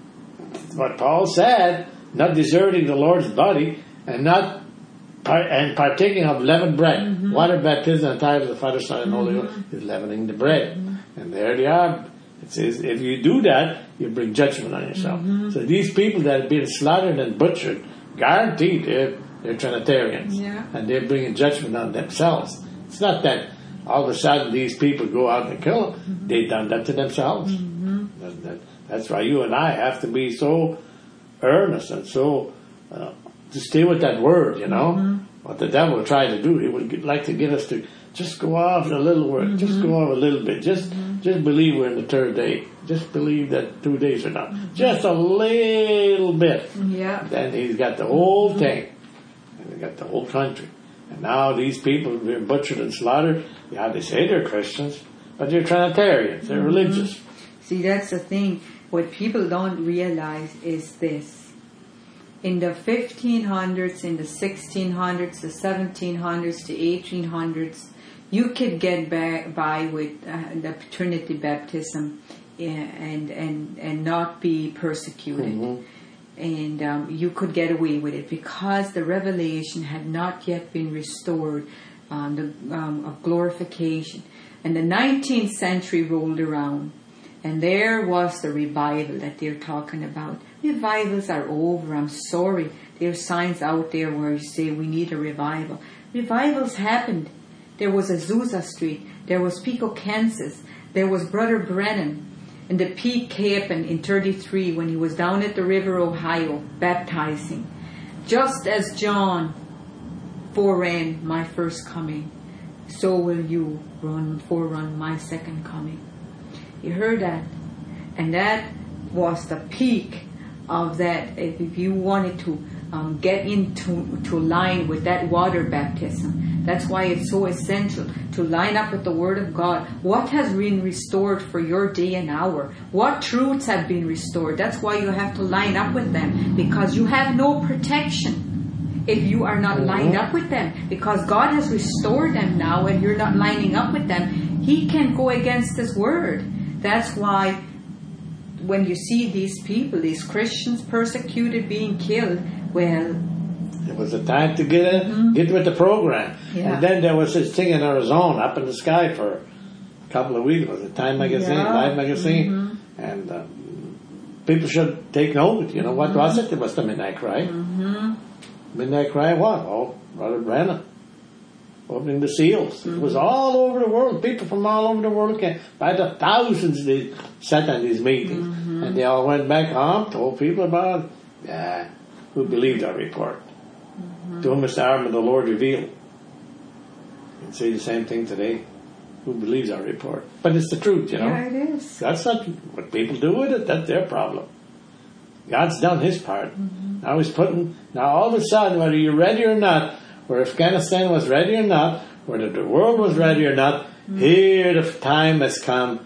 what Paul said, not deserting the Lord's body, and not par- and partaking of leavened bread. Mm-hmm. Water baptism in the time of the Father, Son, and Holy Ghost is leavening the bread. Mm-hmm. And there they are. It says if you do that, you bring judgment on yourself. Mm-hmm. So these people that have been slaughtered and butchered, guaranteed they're, they're Trinitarians. Yeah. And they're bringing judgment on themselves. It's not that all of a sudden these people go out and kill them. Mm-hmm. They've done that to themselves. Mm-hmm. That, that, that's why you and I have to be so earnest and so uh, to stay with that word, you know. Mm-hmm. What the devil tried to do, he would get, like to get us to just go off a little word, mm-hmm. just go off a little bit, just mm-hmm. just believe we're in the third day, just believe that two days are not, mm-hmm. just a little bit. Yeah. Then he's got the whole thing, and he's got the whole country. And now these people have been butchered and slaughtered. Yeah, they say they're Christians, but they're Trinitarians, they're mm-hmm. religious. See, that's the thing. What people don't realize is this. In the fifteen hundreds, in the sixteen hundreds, the seventeen hundreds, the eighteen hundreds, you could get by, by with uh, the Trinity baptism and and and not be persecuted. Mm-hmm. And um, you could get away with it because the revelation had not yet been restored um, the, um, of glorification. And the nineteenth century rolled around. And there was the revival that they're talking about. Revivals are over. I'm sorry. There are signs out there where you say we need a revival. Revivals happened. There was Azusa Street. There was Pico, Kansas. There was Brother Brennan. And the peak happened in thirty-three when he was down at the river Ohio baptizing. Just as John foreran my first coming, so will you run forerun my second coming. You heard that? And that was the peak of that. If you wanted to um, get into to line with that water baptism, that's why it's so essential to line up with the Word of God. What has been restored for your day and hour? What truths have been restored? That's why you have to line up with them, because you have no protection if you are not lined up with them, because God has restored them now and you're not lining up with them. He can go against His Word. That's why when you see these people, these Christians persecuted, being killed, well, it was a time to get in, mm-hmm. get with the program. Yeah. And then there was this thing in Arizona, up in the sky for a couple of weeks. It was a Time magazine, yeah. Life magazine, mm-hmm. and uh, people should take note. You know, what mm-hmm. was it? It was the Midnight Cry. Mm-hmm. Midnight Cry what? Oh, Brother Brennan. Opening the seals. Mm-hmm. It was all over the world. People from all over the world came. By the thousands they sat on these meetings. Mm-hmm. And they all went back home, told people about it. Yeah, who believed our report. Mm-hmm. To whom is the arm of the Lord revealed. You can say the same thing today. Who believes our report? But it's the truth, you know. Yeah, it is. That's not what people do with it. That's their problem. God's done His part. Mm-hmm. Now He's putting, now all of a sudden, whether you're ready or not, where Afghanistan was ready or not, whether the world was ready or not, mm-hmm. here the time has come.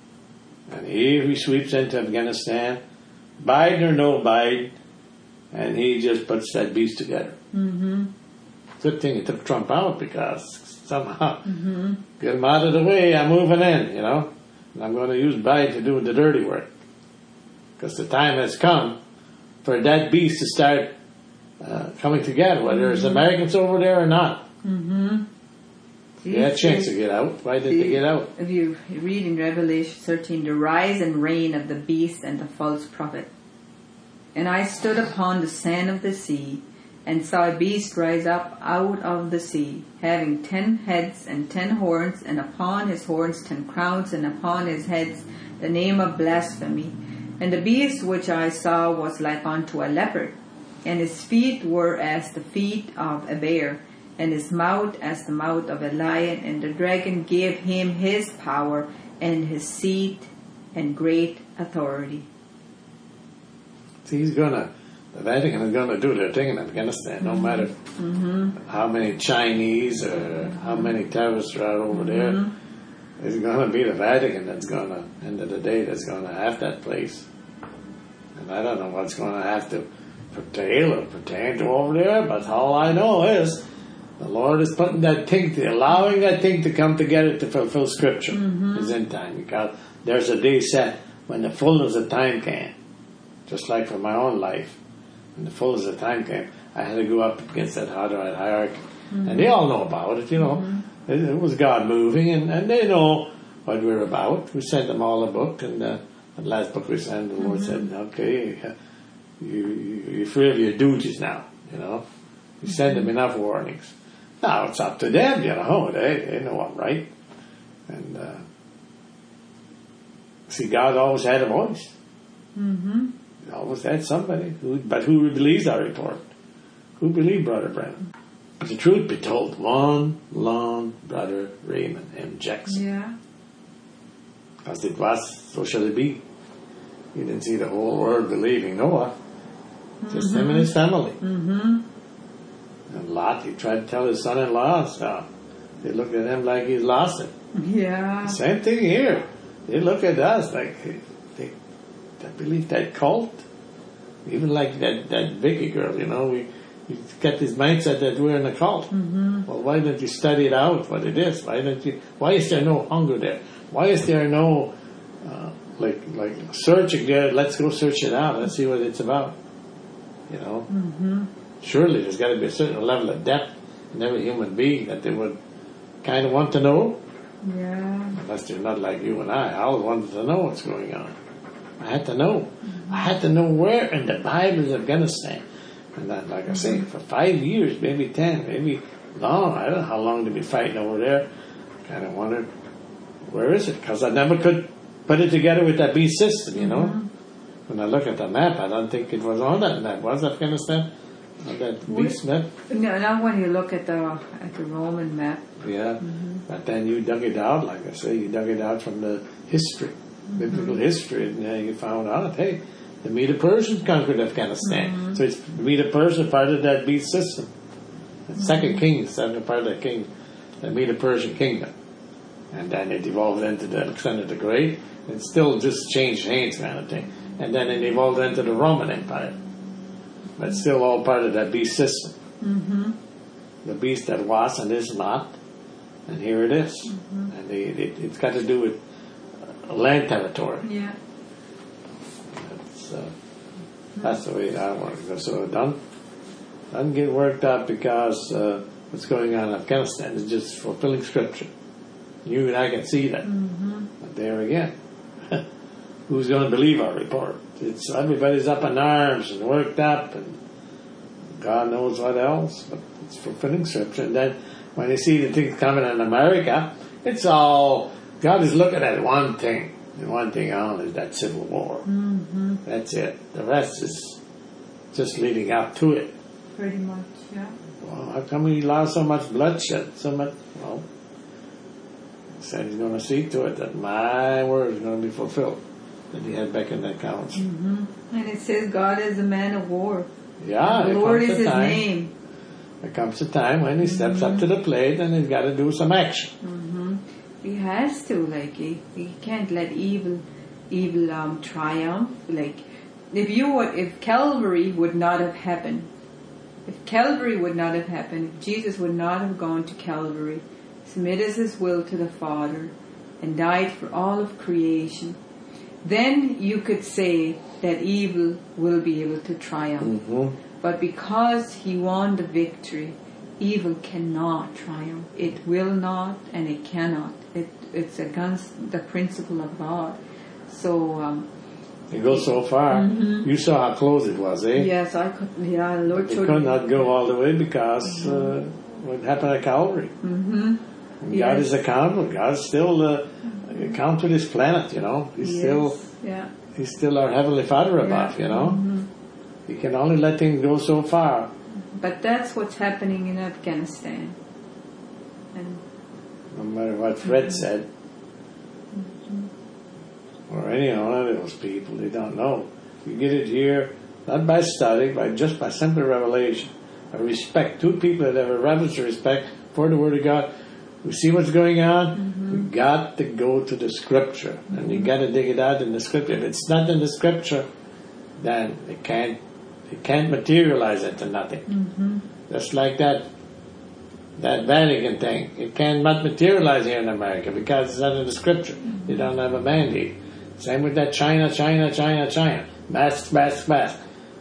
And here He sweeps into Afghanistan, Biden or no Biden, and He just puts that beast together. Mm-hmm. Good thing He took Trump out, because somehow, mm-hmm. get him out of the way, I'm moving in, you know. And I'm going to use Biden to do the dirty work. Because the time has come for that beast to start Uh, coming together, whether mm-hmm. it's Americans over there or not. Mm-hmm. They had a chance to get out. Why did the, they get out? If you read in Revelation thirteen, the rise and reign of the beast and the false prophet. And I stood upon the sand of the sea, and saw a beast rise up out of the sea, having ten heads and ten horns, and upon his horns ten crowns, and upon his heads the name of blasphemy. And the beast which I saw was like unto a leopard, and his feet were as the feet of a bear, and his mouth as the mouth of a lion. And the dragon gave him his power and his seat and great authority. See, he's gonna, the Vatican is gonna do their thing in Afghanistan, no mm-hmm. matter mm-hmm. how many Chinese or how many terrorists are out over there. Mm-hmm. It's gonna be the Vatican that's gonna, end of the day, that's gonna have that place. And I don't know what's gonna have to pertain or pertain to over there, but all I know is the Lord is putting that thing, to, allowing that thing to come together to fulfill Scripture mm-hmm. is in time, because there's a day set when the fullness of time came. Just like for my own life, when the fullness of time came, I had to go up against that Hutterite hierarchy. Mm-hmm. And they all know about it, you know. Mm-hmm. It, it was God moving, and, and they know what we're about. We sent them all a book, and uh, the last book we sent, the Lord mm-hmm. said, okay, you, you, you're free of your duties now, you know. You send them enough warnings. Now it's up to them, you know. They, they know I'm right. And uh, see, God always had a voice. Mm-hmm. Always had somebody. Who, but who believes our report? Who believed Brother Branham? But the truth be told, one long Brother Raymond M. Jackson. Yeah. As it was, so shall it be. You didn't see the whole world believing Noah. Just mm-hmm. him and his family. Mm-hmm. And Lot, he tried to tell his son-in-law, so they looked at him like he's lost it. Yeah. Same thing here. They look at us like they, they believe that cult. Even like that, that Vicky girl, you know, we, we get this mindset that we're in a cult. Mm-hmm. Well, why don't you study it out, what it is? Why don't you, why is there no hunger there? Why is there no, uh, like, like searching there? Let's go search it out. Let's see what it's about. You know? Mm-hmm. Surely there's got to be a certain level of depth in every human being that they would kind of want to know. Yeah. Unless they're not like you and I. I always wanted to know what's going on. I had to know. Mm-hmm. I had to know where in the Bible is Afghanistan. And then, like I say, for five years, maybe ten, maybe long, I don't know how long they've been fighting over there. Kind of wondered, where is it? Because I never could put it together with that beast system, you know. Mm-hmm. When I look at the map, I don't think it was on that map. Was Afghanistan on that beast map? No, not when you look at the at the Roman map. Yeah, mm-hmm. But then you dug it out, like I say, you dug it out from the history, mm-hmm. biblical history, and then you found out, hey, the Medo-Persians conquered Afghanistan. Mm-hmm. So it's the Medo-Persian part of that beast system. The mm-hmm. second king, second part of that king, the Medo-Persian kingdom. And then it evolved into the Alexander the Great. It still just changed hands kind of thing. And then it evolved into the Roman Empire. But still all part of that beast system. Mm-hmm. The beast that was and is not. And here it is. Mm-hmm. And it, it, it's got to do with land territory. Yeah. That's, uh, that's the way I want to go. So don't, don't get worked up because uh, what's going on in Afghanistan is just fulfilling Scripture. You and I can see that. Mm-hmm. But there again, who's going to believe our report? It's everybody's up in arms and worked up, and God knows what else. But it's fulfilling Scripture. And then when you see the things coming in America, it's all God is looking at one thing, and one thing only, is that civil war. Mm-hmm. That's it. The rest is just leading up to it. Pretty much, yeah. Well, how come he allowed so much bloodshed? So much. Well, he said he's going to see to it that my word is going to be fulfilled. That he had back in that council. Mm-hmm. And it says God is a man of war. Yeah, the Lord is His time, name. There comes a time when he steps mm-hmm. up to the plate and he's got to do some action. Mm-hmm. He has to, like he, he can't let evil, evil um, triumph. Like if you would, if Calvary would not have happened, if Calvary would not have happened, if Jesus would not have gone to Calvary, submitted His will to the Father, and died for all of creation, then you could say that evil will be able to triumph. Mm-hmm. But because He won the victory, evil cannot triumph. It will not, and it cannot. It it's against the principle of God. So um, it goes so far. Mm-hmm. You saw how close it was, eh? Yes, I could. Yeah, Lord. They could not go all the way because mm-hmm. uh, what happened at Calvary. Mm-hmm. God yes. is accountable. God's still uh, account to this planet. You know, He's yes. still yeah. He's still our heavenly Father above. Yeah. You know, mm-hmm. He can only let things go so far. But that's what's happening in Afghanistan. And no matter what Fred mm-hmm. said, mm-hmm. or any one of those people, they don't know. You get it here, not by study, but just by simple revelation. A respect. Two people that have a reverence and respect for the Word of God. We see what's going on. Mm-hmm. We got to go to the Scripture, and mm-hmm. you got to dig it out in the Scripture. If it's not in the Scripture, then it can't. It can't materialize into nothing. Mm-hmm. Just like that that Vatican thing. It cannot materialize here in America because it's not in the Scripture. Mm-hmm. They don't have a mandate. Same with that China, China, China, China. Masks, masks, masks.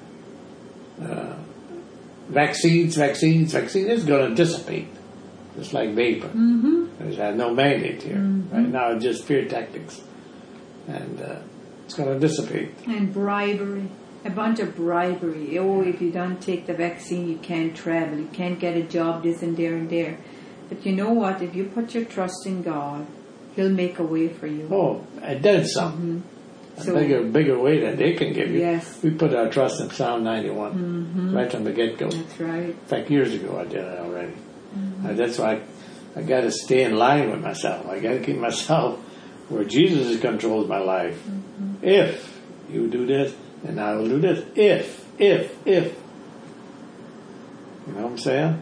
Uh, vaccines, vaccines, vaccines. It's going to dissipate. Just like vapor. Mm-hmm. There's had no mandate here. Mm-hmm. Right now it's just fear tactics. And uh, it's going to dissipate. And bribery. A bunch of bribery. Oh, if you don't take the vaccine, you can't travel. You can't get a job this and there and there. But you know what? If you put your trust in God, He'll make a way for you. Oh, I did some. Mm-hmm. A So, bigger, bigger way than they can give you. Yes. We put our trust in Psalm ninety-one mm-hmm. right from the get-go. That's right. In fact, years ago I did it already. Mm-hmm. And that's why I, I got to stay in line with myself. I got to keep myself where Jesus is controls my life. Mm-hmm. If you do this, and I will do this. If, if, if. You know what I'm saying?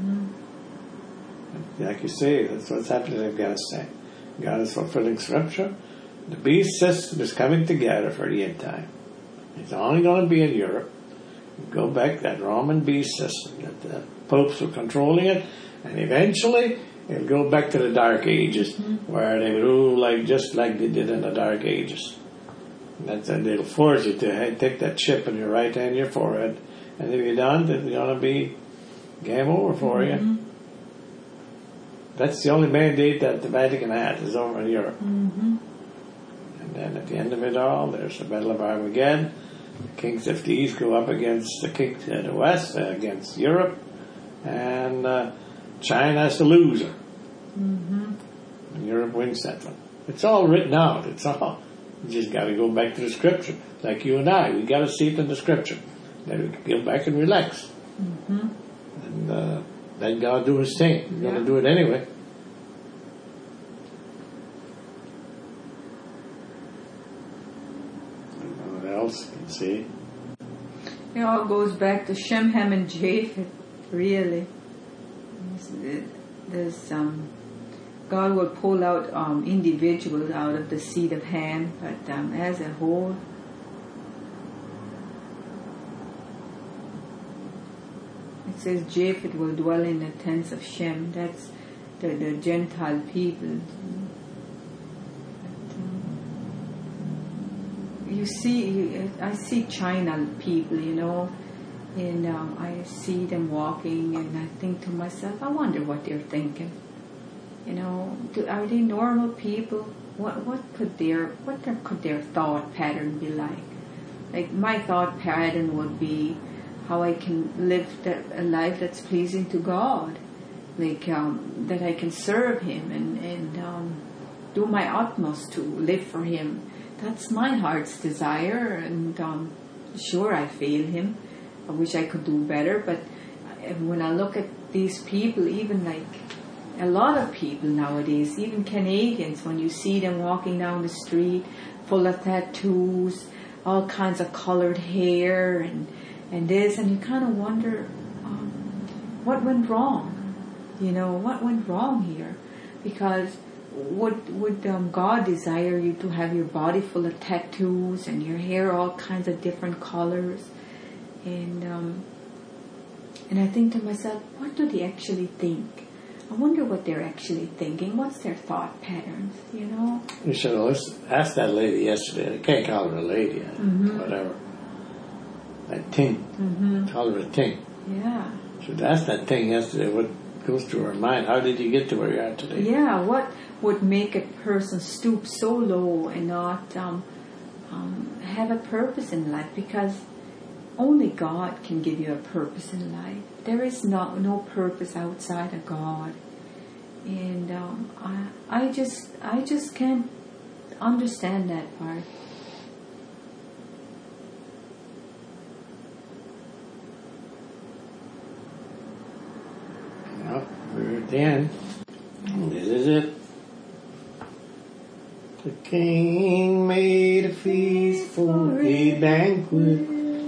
Mm-hmm. Like you say, that's what's happening in Afghanistan. God is fulfilling Scripture. The beast system is coming together for the end time. It's only going to be in Europe. Go back to that Roman beast system that the popes were controlling it, and eventually it'll go back to the Dark Ages, mm-hmm. where they rule like just like they did in the Dark Ages. That's, and they'll force you to hey, take that chip in your right hand, your forehead, and if you don't, it's going to be game over for mm-hmm. you. That's the only mandate that the Vatican has, is over in Europe. Mm-hmm. And then at the end of it all, there's the Battle of Armageddon. The kings of the East go up against the kings of the West, uh, against Europe, and uh, China's the loser. Mm-hmm. And Europe wins that one. It's all written out. It's all. You just got to go back to the Scripture. Like you and I, we got to see it in the Scripture. Then we can go back and relax. Mm-hmm. And uh, let God do His thing. He's yeah. going to do it anyway. What else you can see? It all goes back to Shem, Ham, and Japheth, really. There's, um, God will pull out um, individuals out of the seed of Ham, but um, as a whole, it says Japheth will dwell in the tents of Shem. That's the, the Gentile people. You see, you, I see China people, you know, and um, I see them walking, and I think to myself, I wonder what they're thinking. You know, do, are they normal people? What what could their what their, could their thought pattern be like? Like my thought pattern would be how I can live that, a life that's pleasing to God, like um, that I can serve Him and and um, do my utmost to live for Him. That's my heart's desire, and um, sure I fail Him. I wish I could do better, but when I look at these people, even like a lot of people nowadays, even Canadians, when you see them walking down the street full of tattoos, all kinds of colored hair and, and this, and you kind of wonder um, what went wrong, you know, what went wrong here? Because would would um, God desire you to have your body full of tattoos and your hair all kinds of different colors? And um, and I think to myself, what do they actually think? I wonder what they're actually thinking. What's their thought patterns, you know? You should have asked that lady yesterday. I can't call her a lady, mm-hmm. whatever. That Ting. Mm-hmm. Call her a Ting. Yeah. So that's that thing yesterday, what goes through our mind. How did you get to where you are today? Yeah, what would make a person stoop so low and not um, um, have a purpose in life? Because only God can give you a purpose in life. There is no, no purpose outside of God. And um, I, I just, I just can't understand that part. Well, we're at the end. This is it. The king made a feast for a banquet,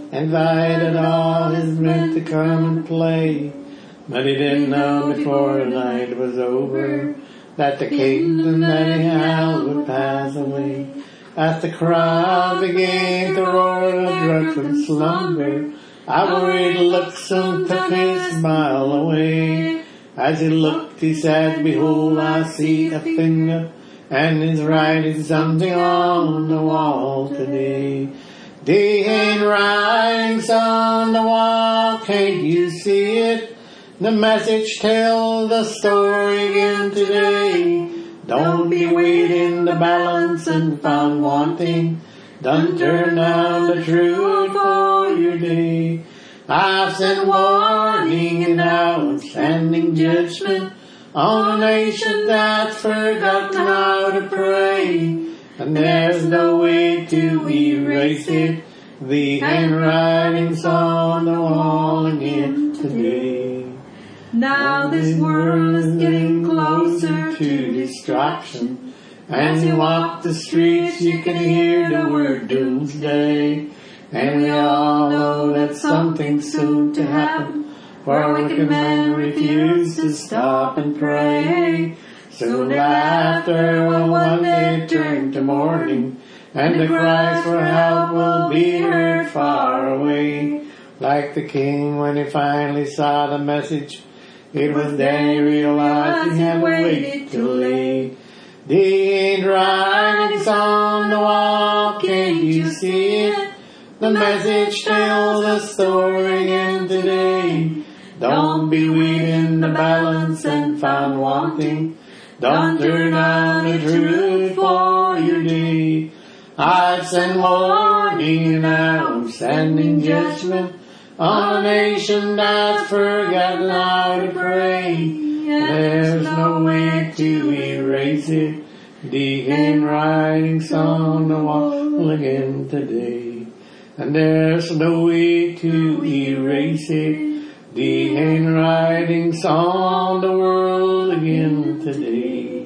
invited all his men to come and play. But he didn't know before the night was over that the kingdom that he held would pass away. As the crowd began to roar and drunk from slumber, a worried look soon took his smile away. As he looked, he said, "Behold, I see a finger, and is writing something on the wall today. The handwritings on the wall, can't you see it? The message tells the story again today. Don't be weighed in the balance and found wanting. Don't turn down the truth for your day. I've sent warning and outstanding judgment on a nation that's forgotten how to pray. And there's no way to erase it. The handwriting's on the wall again today. Now this world is getting closer to destruction. As you walk the streets, you can hear the word doomsday. And we all know that something's soon to happen, for wicked men refuse to stop and pray. Soon laughter will one day turn to mourning, and the cries for help will be heard far away. Like the king when he finally saw the message, it was then he realized he had waited too late. The handwriting's on the wall, can't you see it? The message tells the story again today. Don't be weighed in the balance and found wanting. Don't turn down the truth for your day. I've sent warning and outstanding judgment on a nation that's forgotten how to pray. There's no way to erase it. The handwriting's on the wall again today. And there's no way to erase it. The handwriting's on the world again today.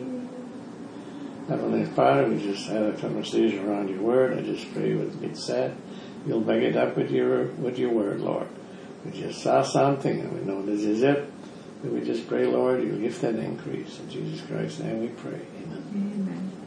Heavenly Father, we just had a conversation around your word. I just pray with it said, you'll back it up with your with your word, Lord. We just saw something and we know this is it. But we just pray, Lord, you'll give that increase. In Jesus Christ's name we pray. Amen. Amen.